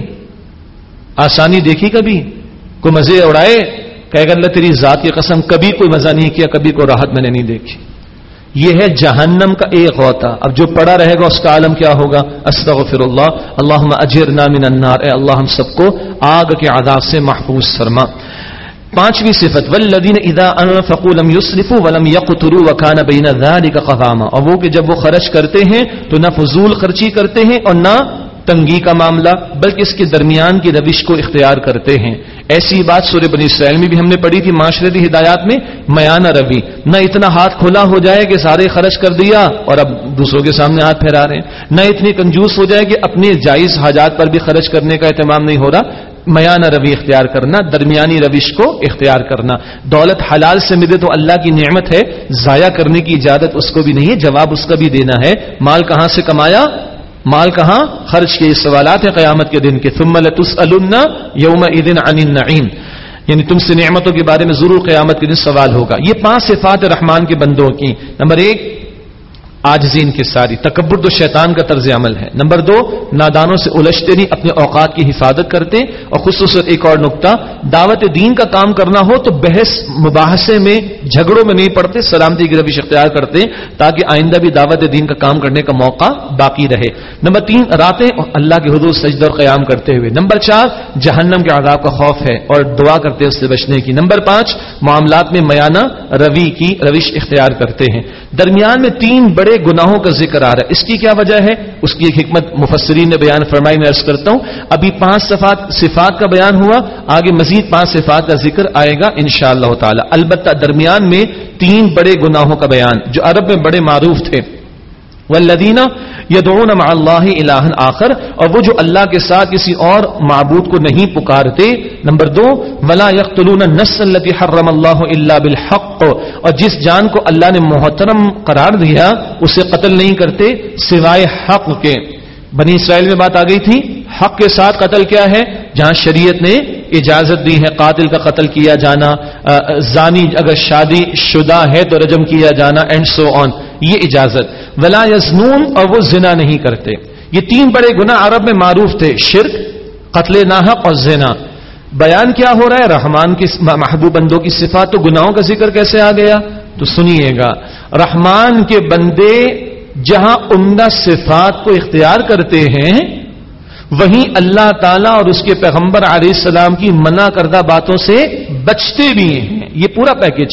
آسانی دیکھی کبھی، کوئی مزے اڑائے؟ کہے گا اللہ تیری ذات کی قسم کبھی کوئی مزہ نہیں کیا، کبھی کوئی راحت میں نے نہیں دیکھی. یہ ہے جہنم کا ایک غوطہ. اب جو پڑا رہے گا اس کا عالم کیا ہوگا؟ استغفر اللہ اللہم اجرنا من النار، اے اللہ ہم سب کو آگ کے عذاب سے محفوظ فرما. پانچویں صفت والذین اذا انفقوا لم یسرفوا ولم یقتروا وکان بین ذلک قواما، اور وہ کہ جب وہ خرچ کرتے ہیں تو نہ فضول خرچی کرتے ہیں اور نہ تنگی کا معاملہ، بلکہ اس کے درمیان کی روش کو اختیار کرتے ہیں. ایسی بات سورہ بنی اسرائیل میں بھی ہم نے پڑھی تھی معاشرتی ہدایات میں، میانہ روی، نہ اتنا ہاتھ کھلا ہو جائے کہ سارے خرچ کر دیا اور اب دوسروں کے سامنے ہاتھ پھیلا رہے ہیں، نہ اتنی کنجوس ہو جائے کہ اپنے جائز حاجات پر بھی خرچ کرنے کا اہتمام نہیں ہو رہا. میانہ روی اختیار کرنا، درمیانی روش کو اختیار کرنا. دولت حلال سے ملے تو اللہ کی نعمت ہے، ضائع کرنے کی اجازت اس کو بھی نہیں ہے، جواب اس کا بھی دینا ہے. مال کہاں سے کمایا، مال کہاں خرچ کیے، سوالات ہیں قیامت کے دن کے. ثم لتسألن یومئذ عن النعیم، یعنی تم سے نعمتوں کے بارے میں ضرور قیامت کے دن سوال ہوگا. یہ پانچ صفات رحمان کے بندوں کی. نمبر ایک عاجزی ان کی ساری، تکبر تو شیطان کا طرز عمل ہے. نمبر دو نادانوں سے الجھتے نہیں، اپنے اوقات کی حفاظت کرتے. اور خصوصاً ایک اور نقطہ، دعوت دین کا کام کرنا ہو تو بحث مباحثے میں جھگڑوں میں نہیں پڑتے، سلامتی کی روش اختیار کرتے تاکہ آئندہ بھی دعوت دین کا کام کرنے کا موقع باقی رہے. نمبر تین راتیں اللہ کے حضور سجدہ اور قیام کرتے ہوئے. نمبر چار جہنم کے عذاب کا خوف ہے اور دعا کرتے ہیں اس سے بچنے کی. نمبر پانچ معاملات میں میانہ روی کی روش اختیار کرتے ہیں. درمیان میں تین بڑے گناہوں کا ذکر آ رہا ہے. اس کی کیا وجہ ہے؟ اس کی ایک حکمت مفسرین نے بیان فرمائی، میں عرض کرتا ہوں. ابھی پانچ صفات صفات کا بیان ہوا، آگے مزید پانچ صفات کا ذکر آئے گا انشاءاللہ تعالی. البتہ درمیان میں تین بڑے گناہوں کا بیان جو عرب میں بڑے معروف تھے. والذین یدعون مع اللہ الہ آخر، اور وہ جو اللہ کے ساتھ کسی اور معبود کو نہیں پکارتے. نمبر دو ولا یقتلون النفس التي حرم اللہ الا بالحق، اور جس جان کو اللہ نے محترم قرار دیا اسے قتل نہیں کرتے سوائے حق کے. بنی اسرائیل میں بات آ گئی تھی، حق کے ساتھ قتل کیا ہے؟ جہاں شریعت نے اجازت دی ہے قاتل کا قتل کیا جانا، زانی اگر شادی شدہ ہے تو رجم کیا جانا، اینڈ سو آن، یہ اجازت. ولا یزنون، اور وہ زنا نہیں کرتے. یہ تین بڑے گناہ عرب میں معروف تھے، شرک، قتل ناحق اور زنا. بیان کیا ہو رہا ہے؟ رحمان کی محبوب بندوں کی صفات. تو گناہوں کا ذکر کیسے آ گیا؟ تو سنیے گا، رحمان کے بندے جہاں عمدہ صفات کو اختیار کرتے ہیں وہیں اللہ تعالیٰ اور اس کے پیغمبر علیہ السلام کی منع کردہ باتوں سے بچتے بھی ہیں. یہ پورا پیکج.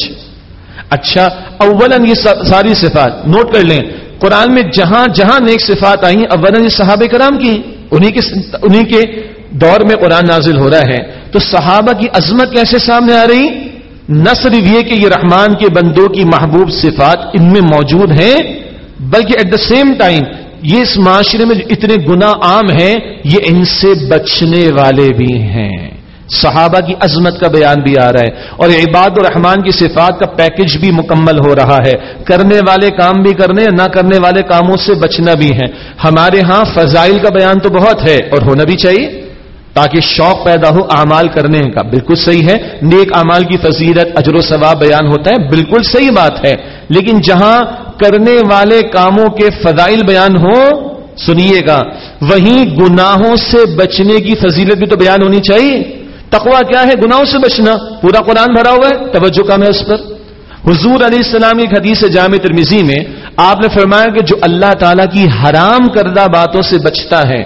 اچھا اولاً یہ ساری صفات نوٹ کر لیں، قرآن میں جہاں جہاں نیک صفات آئی ہیں اولاً یہ صحابہ کرام کی، انہی کے انہی کے دور میں قرآن نازل ہو رہا ہے. تو صحابہ کی عظمت کیسے سامنے آ رہی؟ نہ صرف یہ کہ یہ رحمان کے بندوں کی محبوب صفات ان میں موجود ہیں، بلکہ ایٹ دا سیم ٹائم یہ اس معاشرے میں اتنے گناہ عام ہیں یہ ان سے بچنے والے بھی ہیں. صحابہ کی عظمت کا بیان بھی آ رہا ہے اور عباد الرحمان کی صفات کا پیکج بھی مکمل ہو رہا ہے. کرنے والے کام بھی کرنے، نہ کرنے والے کاموں سے بچنا بھی ہے. ہمارے ہاں فضائل کا بیان تو بہت ہے اور ہونا بھی چاہیے تاکہ شوق پیدا ہو اعمال کرنے کا. بالکل صحیح ہے، نیک اعمال کی فضیلت اجر و ثواب بیان ہوتا ہے، بالکل صحیح بات ہے. لیکن جہاں کرنے والے کاموں کے فضائل بیان ہو، سنیے گا، وہیں گناہوں سے بچنے کی فضیلت بھی تو بیان ہونی چاہیے. تقویٰ کیا ہے؟ گناہوں سے بچنا. پورا قرآن بھرا ہوا ہے، توجہ کم ہے اس پر. حضور علیہ السلام کی حدیث جامع ترمذی میں آپ نے فرمایا کہ جو اللہ تعالیٰ کی حرام کردہ باتوں سے بچتا ہے،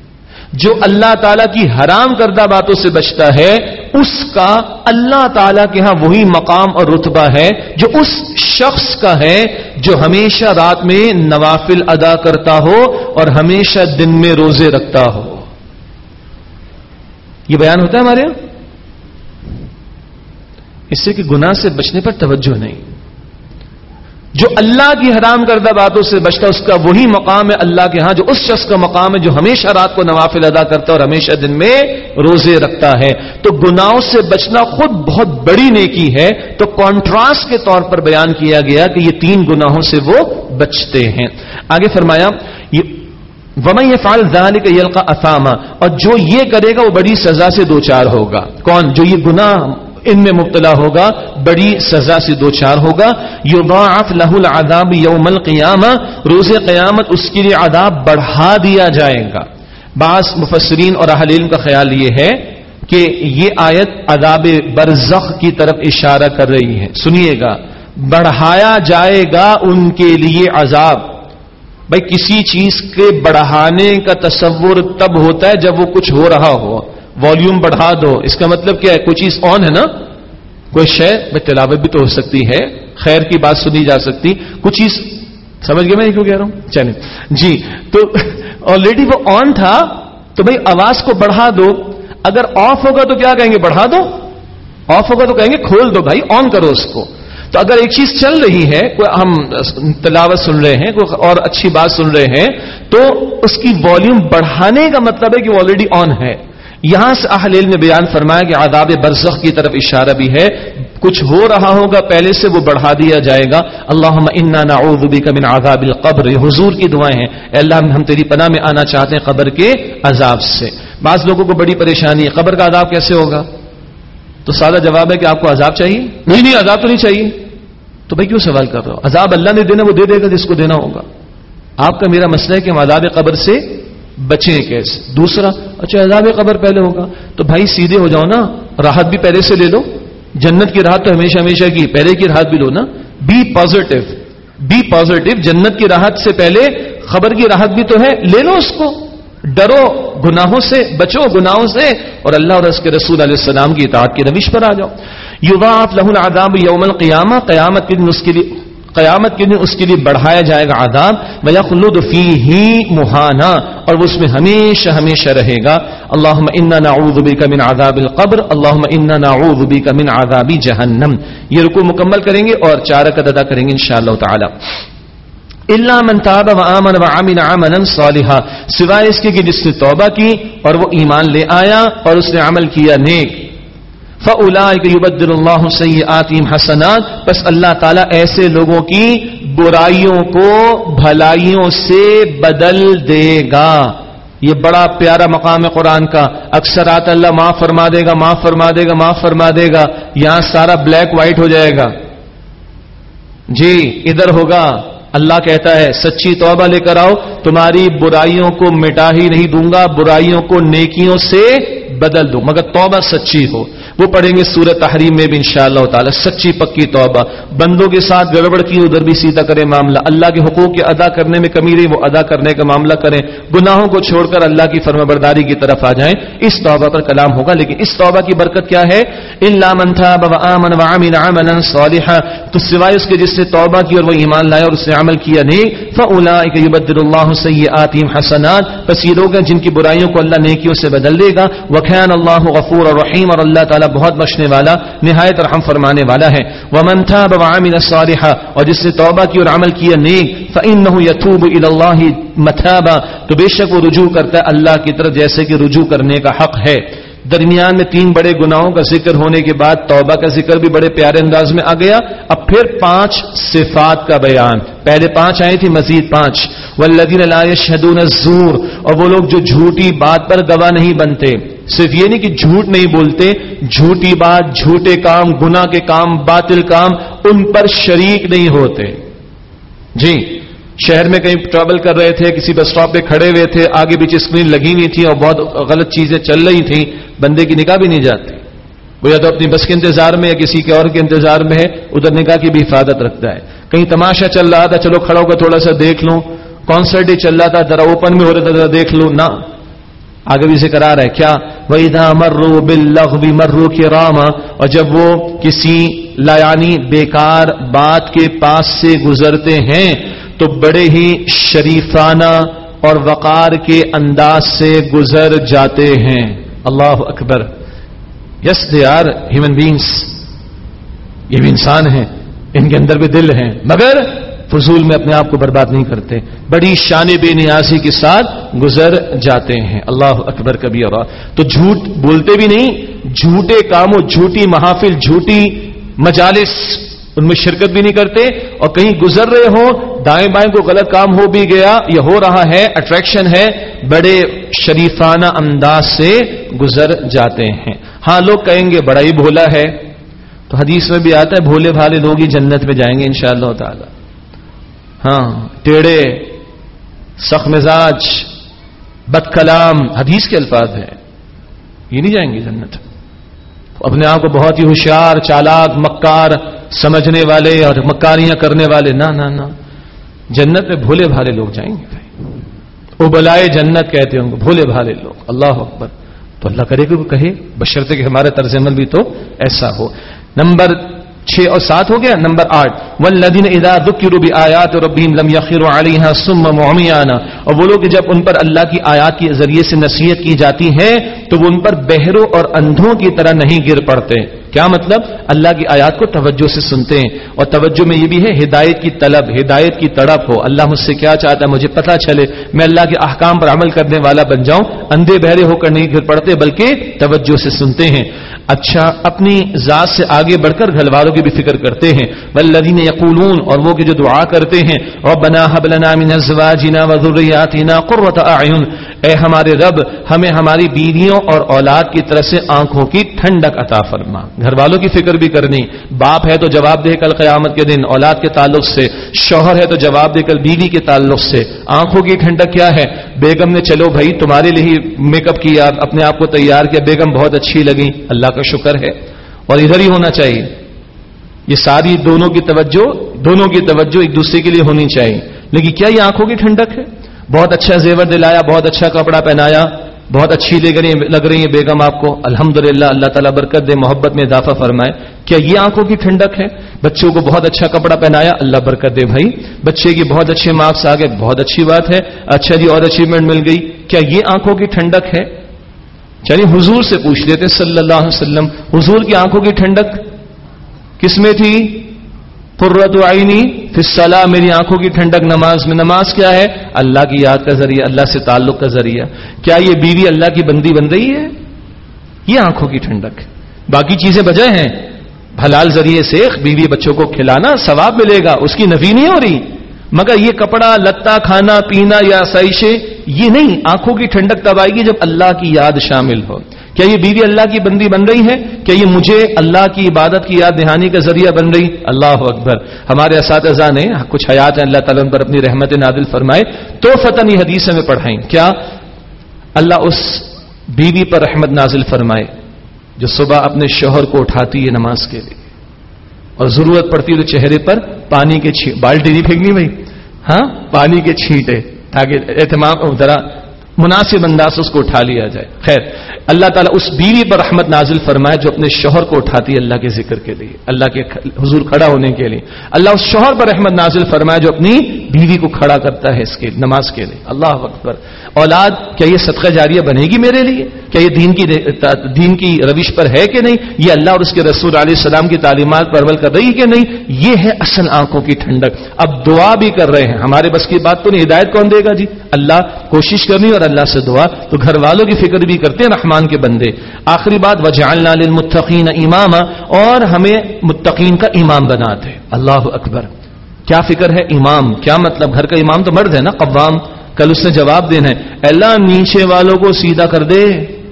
جو اللہ تعالیٰ کی حرام کردہ باتوں سے بچتا ہے، اس کا اللہ تعالیٰ کے ہاں وہی مقام اور رتبہ ہے جو اس شخص کا ہے جو ہمیشہ رات میں نوافل ادا کرتا ہو اور ہمیشہ دن میں روزے رکھتا ہو. یہ بیان ہوتا ہے ہمارے یہاں. اس سے کہ گناہ سے بچنے پر توجہ نہیں. جو اللہ کی حرام کردہ باتوں سے بچتا اس کا وہی مقام ہے اللہ کے ہاں جو اس شخص کا مقام ہے جو ہمیشہ رات کو نوافل ادا کرتا ہے اور ہمیشہ دن میں روزے رکھتا ہے. تو گناہوں سے بچنا خود بہت بڑی نیکی ہے. تو کانٹراسٹ کے طور پر بیان کیا گیا کہ یہ تین گناہوں سے وہ بچتے ہیں. آگے فرمایا وَمَن يَفْعَلْ ذَلِكَ يَلْقَ أَثَامًا، اور جو یہ کرے گا وہ بڑی سزا سے دوچار ہوگا. کون؟ جو یہ گناہ ان میں مبتلا ہوگا بڑی سزا سے دوچار ہوگا. یضاعف له العذاب یوم القیامہ، روز قیامت اس کے لیے عذاب بڑھا دیا جائے گا. بعض مفسرین اور اہل علم کا خیال یہ ہے کہ یہ آیت عذاب برزخ کی طرف اشارہ کر رہی ہے. سنیے گا، بڑھایا جائے گا ان کے لیے عذاب. بھائی کسی چیز کے بڑھانے کا تصور تب ہوتا ہے جب وہ کچھ ہو رہا ہو. والیوم بڑھا دو, اس کا مطلب کیا ہے؟ کوئی چیز آن ہے نا, کوئی شے. بھائی تلاوت بھی تو ہو سکتی ہے, خیر کی بات سنی جا سکتی, کچھ چیز. سمجھ گئے میں کیوں کہہ رہا ہوں؟ چلیں جی. تو آلریڈی وہ آن تھا تو بھائی آواز کو بڑھا دو. اگر آف ہوگا تو کیا کہیں گے؟ بڑھا دو. آف ہوگا تو کہیں گے کھول دو, بھائی آن کرو اس کو. تو اگر ایک چیز چل رہی ہے, کوئی ہم تلاوت سن رہے ہیں, کوئی اور اچھی بات سن رہے ہیں, تو اس کی والیوم بڑھانے کا مطلب ہے کہ وہ آلریڈی آن ہے. یہاں سے اہل علم نے بیان فرمایا کہ عذاب برزخ کی طرف اشارہ بھی ہے. کچھ ہو رہا ہوگا پہلے سے, وہ بڑھا دیا جائے گا. اللہم انا نعوذ بک من عذاب القبر, یہ حضور کی دعائیں ہیں. اے اللہ ہم تیری پناہ میں آنا چاہتے ہیں قبر کے عذاب سے. بعض لوگوں کو بڑی پریشانی ہے, قبر کا عذاب کیسے ہوگا؟ تو سادہ جواب ہے کہ آپ کو عذاب چاہیے. نہیں نہیں عذاب تو نہیں چاہیے. تو بھائی کیوں سوال کر رہا ہو؟ عذاب اللہ نے دینا, وہ دے دے گا جس کو دینا ہوگا. آپ کا میرا مسئلہ ہے کہ ہم عذاب قبر سے بچیں کیسے. دوسرا, اچھا عذاب قبر پہلے ہوگا تو بھائی سیدھے ہو جاؤ نا, راحت بھی پہلے سے لے لو. جنت کی راحت تو ہمیشہ ہمیشہ کی, پہلے کی راحت بھی لو نا. Be positive, be positive. جنت کی راحت سے پہلے خبر کی راحت بھی تو ہے, لے لو اس کو. ڈرو گناہوں سے, بچو گناہوں سے, اور اللہ اور اس کے رسول علیہ السلام کی اطاعت کی روش پر آ جاؤ. یضاعف له العذاب یوم القیامہ, قیامت کے دن اس کے لیے قیامت کے دن اس کے لیے بڑھایا جائے گا عذاب. وَيَخْلُدُ فِيهِ مُهَانًا, اور وہ اس میں ہمیشہ ہمیشہ رہے گا. اللہم انا نعوذ بک من عذاب القبر, اللہم انا نعوذ بک من عذاب جہنم. یہ رکوع مکمل کریں گے اور چار رکعت ادا کریں گے انشاءاللہ تعالی. الا من تاب وآمن وعمل عملا صالحا, سوائے اس کے کہ جس نے توبہ کی اور وہ ایمان لے آیا اور اس نے عمل کیا نیک. فَأُولَٰئِكَ يُبَدِّلُ اللَّهُ سَيِّئَاتِهِمْ حَسَنَاتٍ, بس اللہ تعالیٰ ایسے لوگوں کی برائیوں کو بھلائیوں سے بدل دے گا. یہ بڑا پیارا مقام ہے قرآن کا. اکثر آتا اللہ معاف فرما دے گا, معاف فرما دے گا, معاف فرما دے گا. یہاں سارا بلیک وائٹ ہو جائے گا. جی ادھر ہوگا اللہ کہتا ہے سچی توبہ لے کر آؤ, تمہاری برائیوں کو مٹا ہی نہیں دوں گا, برائیوں کو نیکیوں سے بدل دو, مگر توبہ سچی ہو. وہ پڑھیں گے سورہ تحریم میں بھی انشاءاللہ تعالی. سچی پکی توبہ, بندوں کے ساتھ گڑبڑ کی ادھر بھی سیدھا کرے معاملہ, اللہ کے حقوق کے ادا کرنے میں کمی رہی وہ ادا کرنے کا معاملہ کریں, گناہوں کو چھوڑ کر اللہ کی فرمانبرداری کی طرف آ جائیں. اس توبہ پر کلام ہوگا. لیکن اس توبہ کی برکت کیا ہے؟ الا من تاب وآمن وعمل عملا صالحا, تو سوائے اس کے جس نے توبہ کی اور وہ ایمان لایا اور اس نے عمل کیا نہیں. فاولئک یبدل اللہ سیئاتہم حسنات, بس یہ لوگ ہیں جن کی برائیوں کو اللہ نیکیوں سے بدل دے گا. وکان اللہ غفور الرحیم, اور اللہ تعالی بہت بخشنے والا نہایت رحم فرمانے والا ہے. ومن تاب وعمل صالحا, اور جس نے توبہ کی اور عمل کیا نیک. فانه يتوب الى الله متابا, تو بے شک وہ رجوع کرتا ہے اللہ کی طرف جیسے کہ رجوع کرنے کا حق ہے. درمیان میں تین بڑے گناہوں کا ذکر ہونے کے بعد توبہ کا ذکر بھی بڑے پیارے انداز میں آ گیا. اب پھر پانچ صفات کا بیان. پہلے پانچ آئی تھی, مزید پانچ. والذین لا یشہدون الزور, اور وہ لوگ جو جھوٹی بات پر گواہ نہیں بنتے. صرف یہ نہیں کہ جھوٹ نہیں بولتے, جھوٹی بات, جھوٹے کام, گناہ کے کام, باطل کام, ان پر شریک نہیں ہوتے. جی شہر میں کہیں ٹریول کر رہے تھے, کسی بس اسٹاپ پہ کھڑے ہوئے تھے, آگے پیچھے اسکرین لگی ہوئی تھی اور بہت غلط چیزیں چل رہی تھیں, بندے کی نگاہ بھی نہیں جاتی. وہ یا تو اپنی بس کے انتظار میں یا کسی کے اور کے انتظار میں ہے, ادھر نگاہ کی بھی حفاظت رکھتا ہے. کہیں تماشا چل رہا تھا, چلو کھڑا ہو کر تھوڑا سا دیکھ لوں. کانسرٹ ہی چل رہا تھا, ذرا اوپن میں ہو رہا تھا, ذرا دیکھ لوں. نہ, آگے بھی ذکر آ رہا ہے کیا, وَإِذَا مَرُّوا بِاللَّغْوِ مَرُّوا كِرَامًا, اور جب وہ کسی لایانی بیکار بات کے پاس سے گزرتے ہیں تو بڑے ہی شریفانہ اور وقار کے انداز سے گزر جاتے ہیں. اللہ اکبر. Yes they are human beings, یہ بھی انسان ہیں, ان کے اندر بھی دل ہیں, مگر فضول میں اپنے آپ کو برباد نہیں کرتے, بڑی شان بے نیازی کے ساتھ گزر جاتے ہیں. اللہ اکبر کبیرہ. تو جھوٹ بولتے بھی نہیں, جھوٹے کاموں, جھوٹی محافل, جھوٹی مجالس, ان میں شرکت بھی نہیں کرتے. اور کہیں گزر رہے ہو, دائیں بائیں کو غلط کام ہو بھی گیا یا ہو رہا ہے, اٹریکشن ہے, بڑے شریفانہ انداز سے گزر جاتے ہیں. ہاں لوگ کہیں گے بڑا ہی بھولا ہے, تو حدیث میں بھی آتا ہے بھولے بھالے لوگ ہی جنت میں جائیں گے انشاءاللہ تعالی. ہاں ٹیڑے, سخت مزاج, بد کلام, حدیث کے الفاظ ہیں, یہ نہیں جائیں گے جنت. اپنے آپ کو بہت ہی ہوشیار، چالاک، مکار سمجھنے والے اور مکاریاں کرنے والے، نہ نہ نہ، جنت میں بھولے بھالے لوگ جائیں گے بھائی، وہ بلائے جنت کہتے ہیں ان کو، بھولے بھالے لوگ. اللہ اکبر. تو اللہ کرے کہ وہ کہے، بشرطے کہ ہمارا طرز عمل بھی تو ایسا ہو. نمبر چھ اور سات ہو گیا. نمبر آٹھ، والذین اذا ذکروا بآیات ربہم لم یخروا علیہا صما وعمیانا، اور وہ لوگ جب ان پر اللہ کی آیات کے ذریعے سے نصیحت کی جاتی ہے تو وہ ان پر بہروں اور اندھوں کی طرح نہیں گر پڑتے. کیا مطلب؟ اللہ کی آیات کو توجہ سے سنتے ہیں، اور توجہ میں یہ بھی ہے ہدایت کی طلب، ہدایت کی تڑپ ہو، اللہ مجھ سے کیا چاہتا ہے مجھے پتہ چلے، میں اللہ کے احکام پر عمل کرنے والا بن جاؤں. اندھے بہرے ہو کر نہیں گر پڑتے بلکہ توجہ سے سنتے ہیں. اچھا، اپنی ذات سے آگے بڑھ کر گھر والوں کی بھی فکر کرتے ہیں. والذین یقولون، اور وہ کہ جو دعا کرتے ہیں، ربنا هب لنا من ازواجنا وذریاتنا قرۃ اعین، اے ہمارے رب ہمیں ہماری بیویوں اور اولاد کی طرف سے آنکھوں کی ٹھنڈک عطا فرما. گھر والوں کی فکر بھی کرنی، باپ ہے تو جواب دے کل قیامت کے دن اولاد کے تعلق سے، شوہر ہے تو جواب دے کل بیوی کے تعلق سے. آنکھوں کی ٹھنڈک کیا ہے؟ بیگم نے چلو بھائی تمہارے لیے ہی میک اپ کیا، اپنے آپ کو تیار کیا، بیگم بہت اچھی لگی، اللہ کا شکر ہے، اور ادھر ہی ہونا چاہیے. یہ ساری دونوں کی توجہ دونوں کی توجہ ایک دوسرے کے لیے ہونی چاہیے. لیکن کیا یہ آنکھوں کی ٹھنڈک ہے؟ بہت اچھا زیور دلایا، بہت اچھا کپڑا پہنایا، بہت اچھی لگ رہی ہے بیگم آپ کو، الحمدللہ، اللہ تعالیٰ برکت دے، محبت میں اضافہ فرمائے. کیا یہ آنکھوں کی ٹھنڈک ہے؟ بچوں کو بہت اچھا کپڑا پہنایا، اللہ برکت دے بھائی، بچے کی بہت اچھے مارکس آ گئے، بہت اچھی بات ہے، اچھا جی اور اچیومنٹ مل گئی. کیا یہ آنکھوں کی ٹھنڈک ہے؟ چلیے حضور سے پوچھ لیتے صلی اللہ علیہ وسلم، حضور کی آنکھوں کی ٹھنڈک کس میں تھی؟ قرۃ عینی فی الصلاۃ، میری آنکھوں کی ٹھنڈک نماز میں. نماز کیا ہے؟ اللہ کی یاد کا ذریعہ، اللہ سے تعلق کا ذریعہ. کیا یہ بیوی اللہ کی بندی بن رہی ہے؟ یہ آنکھوں کی ٹھنڈک. باقی چیزیں بجائے ہیں، حلال ذریعے سے بیوی بچوں کو کھلانا ثواب ملے گا، اس کی نفی نہیں ہو رہی، مگر یہ کپڑا لتا، کھانا پینا یا آسائشیں، یہ نہیں. آنکھوں کی ٹھنڈک تب آئے گی جب اللہ کی یاد شامل ہو. کیا یہ بیوی اللہ کی بندی بن رہی ہے؟ کیا یہ مجھے اللہ کی عبادت کی یاد دہانی کا ذریعہ بن رہی؟ اللہ اکبر. ہمارے اساتذہ نے کچھ حیات ہیں، اللہ تعالیٰ ان پر اپنی رحمت نازل فرمائے، تو فتن یہ حدیث میں پڑھائیں. کیا اللہ اس بیوی پر رحمت نازل فرمائے جو صبح اپنے شوہر کو اٹھاتی ہے نماز کے لیے، اور ضرورت پڑتی ہے تو چہرے پر پانی کے چھینٹے، بالٹی نہیں پھینکنی بھائی، ہاں پانی کے چھینٹے، تاکہ اہتمام ذرا مناسب انداز اس کو اٹھا لیا جائے. خیر، اللہ تعالیٰ اس بیوی پر رحمت نازل فرمائے جو اپنے شوہر کو اٹھاتی ہے اللہ کے ذکر کے لیے، اللہ کے حضور کھڑا ہونے کے لیے. اللہ اس شوہر پر رحمت نازل فرمائے جو اپنی بیوی کو کھڑا کرتا ہے اس کے نماز کے لیے. اللہ اکبر. اولاد، کیا یہ صدقہ جاریہ بنے گی میرے لیے؟ کیا یہ دین کی دین کی روش پر ہے کہ نہیں؟ یہ اللہ اور اس کے رسول علیہ السلام کی تعلیمات پر عمل کر رہی کہ نہیں؟ یہ ہے اصل آنکھوں کی ٹھنڈک. اب دعا بھی کر رہے ہیں، ہمارے بس کی بات تو نہیں، ہدایت کون دے گا جی؟ اللہ. کوشش کرنی اور اللہ سے دعا. تو گھر والوں کی فکر بھی کرتے ہیں رحمان کے بندے. آخری بات، وجعلنا للمتقین اماما، اور ہمیں متقین کا امام بناتے. اللہ اکبر. کیا فکر ہے؟ امام کیا مطلب؟ گھر کا امام تو مرد ہے نا، قوام. کل اس نے جواب دینا ہے، اللہ نیچے والوں کو سیدھا کر دے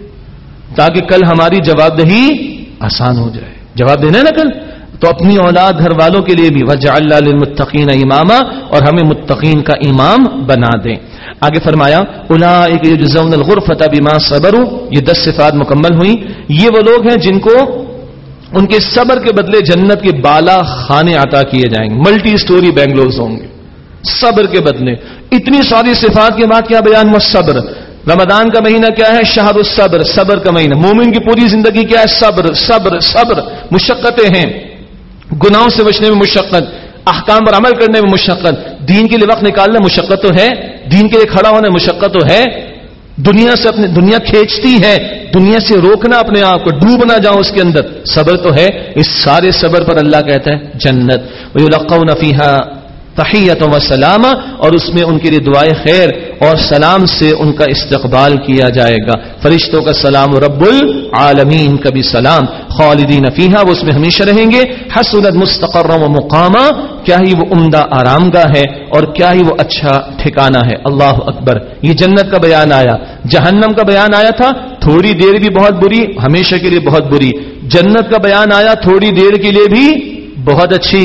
تاکہ کل ہماری جواب دہی آسان ہو جائے. جواب دینا ہے نا کل. تو اپنی اولاد، گھر والوں کے لیے بھی وجعلنا للمتقین اماما، اور ہمیں متقین کا امام بنا دیں. آگے فرمایا اولئک یجزون الغرفۃ بما صبروا، یہ دس صفات مکمل ہوئی. یہ وہ لوگ ہیں جن کو ان کے صبر کے بدلے جنت کے بالا خانے عطا کیے جائیں گے، ملٹی سٹوری بنگلوز ہوں گے صبر کے بدلے. اتنی ساری صفات کے بعد کیا بیان ہوا؟ صبر. رمضان کا مہینہ کیا ہے؟ شہر الصبر، صبر کا مہینہ. مومن کی پوری زندگی کیا ہے؟ صبر صبر صبر. مشقتیں ہیں، گناہوں سے بچنے میں مشقت، احکام پر عمل کرنے میں مشقت، دین کے لیے وقت نکالنا مشقت تو ہے، دین کے لیے کھڑا ہونا مشقت تو ہے، دنیا سے اپنے دنیا کھینچتی ہے، دنیا سے روکنا اپنے آپ کو، ڈوب نہ جاؤ اس کے اندر، صبر تو ہے. اس سارے صبر پر اللہ کہتا ہے جنت. وَيُلَقَّوْنَ فِيهَا تحیۃ و سلام، اور اس میں ان کے لیے دعائے خیر اور سلام سے ان کا استقبال کیا جائے گا. فرشتوں کا سلام، رب العالمین کا بھی سلام. خالدین فیہا، وہ اس میں ہمیشہ رہیں گے. حسنت مستقرا و مقاما، کیا ہی وہ عمدہ آرام گاہ ہے اور کیا ہی وہ اچھا ٹھکانہ ہے. اللہ اکبر. یہ جنت کا بیان آیا. جہنم کا بیان آیا تھا تھوڑی دیر بھی بہت بری، ہمیشہ کے لیے بہت بری. جنت کا بیان آیا تھوڑی دیر کے لیے بھی بہت اچھی،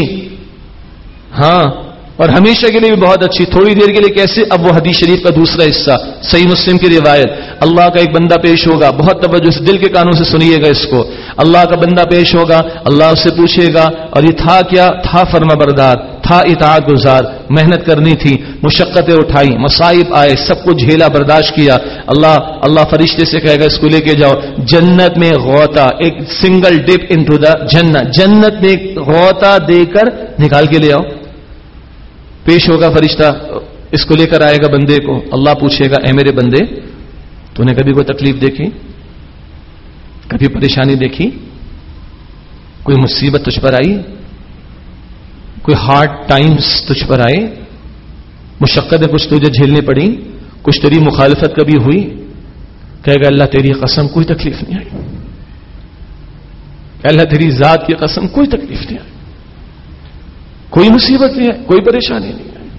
ہاں، اور ہمیشہ کے لیے بھی بہت اچھی. تھوڑی دیر کے لیے کیسے؟ اب وہ حدیث شریف کا دوسرا حصہ، صحیح مسلم کی روایت. اللہ کا ایک بندہ پیش ہوگا, بہت توجہ سے دل کے کانوں سے سنیے گا اس کو. اللہ کا بندہ پیش ہوگا, اللہ اس سے پوچھے گا اور یہ تھا کیا؟ تھا فرما بردار, تھا اطاعت گزار, محنت کرنی تھی, مشقتیں اٹھائی, مصائب آئے, سب کچھ جھیلا, برداشت کیا. اللہ اللہ فرشتے سے کہے گا اس کو لے کے جاؤ جنت میں, غوطہ, ایک سنگل ڈپ انٹو دا جنت, جنت میں ایک غوطہ دے کر نکال کے لے آؤ. پیش ہوگا فرشتہ, اس کو لے کر آئے گا بندے کو. اللہ پوچھے گا اے میرے بندے, تو نے کبھی کوئی تکلیف دیکھی, کبھی پریشانی دیکھی, کوئی مصیبت تجھ پر آئی, کوئی ہارڈ ٹائمز تجھ پر آئے, مشقتیں کچھ تجھے جھیلنی پڑی, کچھ تیری مخالفت کبھی ہوئی؟ کہے گا اللہ تیری قسم کوئی تکلیف نہیں آئی, اللہ تیری ذات کی قسم کوئی تکلیف نہیں آئی, کوئی مصیبت نہیں ہے, کوئی پریشانی نہیں ہے.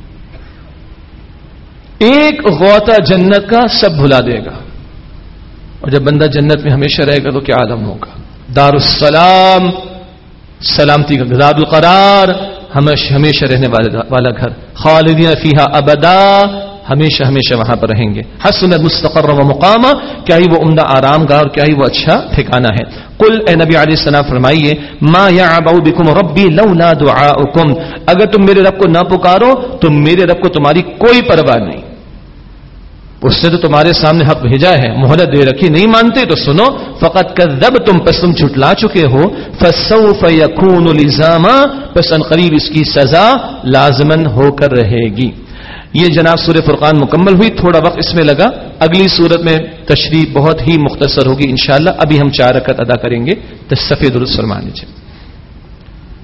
ایک غوطہ جنت کا سب بھلا دے گا. اور جب بندہ جنت میں ہمیشہ رہے گا تو کیا عالم ہوگا. دار السلام, سلامتی کا, دار القرار, ہمیشہ رہنے والا گھر, خالدین فیہا ابدا, ہمیشہ ہمیشہ وہاں پر رہیں گے. حسنت مستقر و مقامہ, کیا ہی وہ عمدہ آرام گاہ اور کیا ہی وہ اچھا ٹھکانہ ہے. قل اے نبی علیہ السلام فرمائیے, ما یعبأ بکم ربی لولا دعاؤکم, اگر تم میرے رب کو نہ پکارو تو میرے رب کو تمہاری کوئی پرواہ نہیں. اس نے تو تمہارے سامنے حق بھیجا ہے, مہلت دے رکھی, نہیں مانتے تو سنو. فقط کذبتم, پس تم جھٹلا چکے ہو. فسوف یکون لزاما, پس ان قریب اس کی سزا لازمن ہو کر رہے گی. یہ جناب سورہ فرقان مکمل ہوئی. تھوڑا وقت اس میں لگا, اگلی سورت میں تشریح بہت ہی مختصر ہوگی انشاءاللہ. ابھی ہم چار رکعت ادا کریں گے. صفحے درست فرما لیجیے.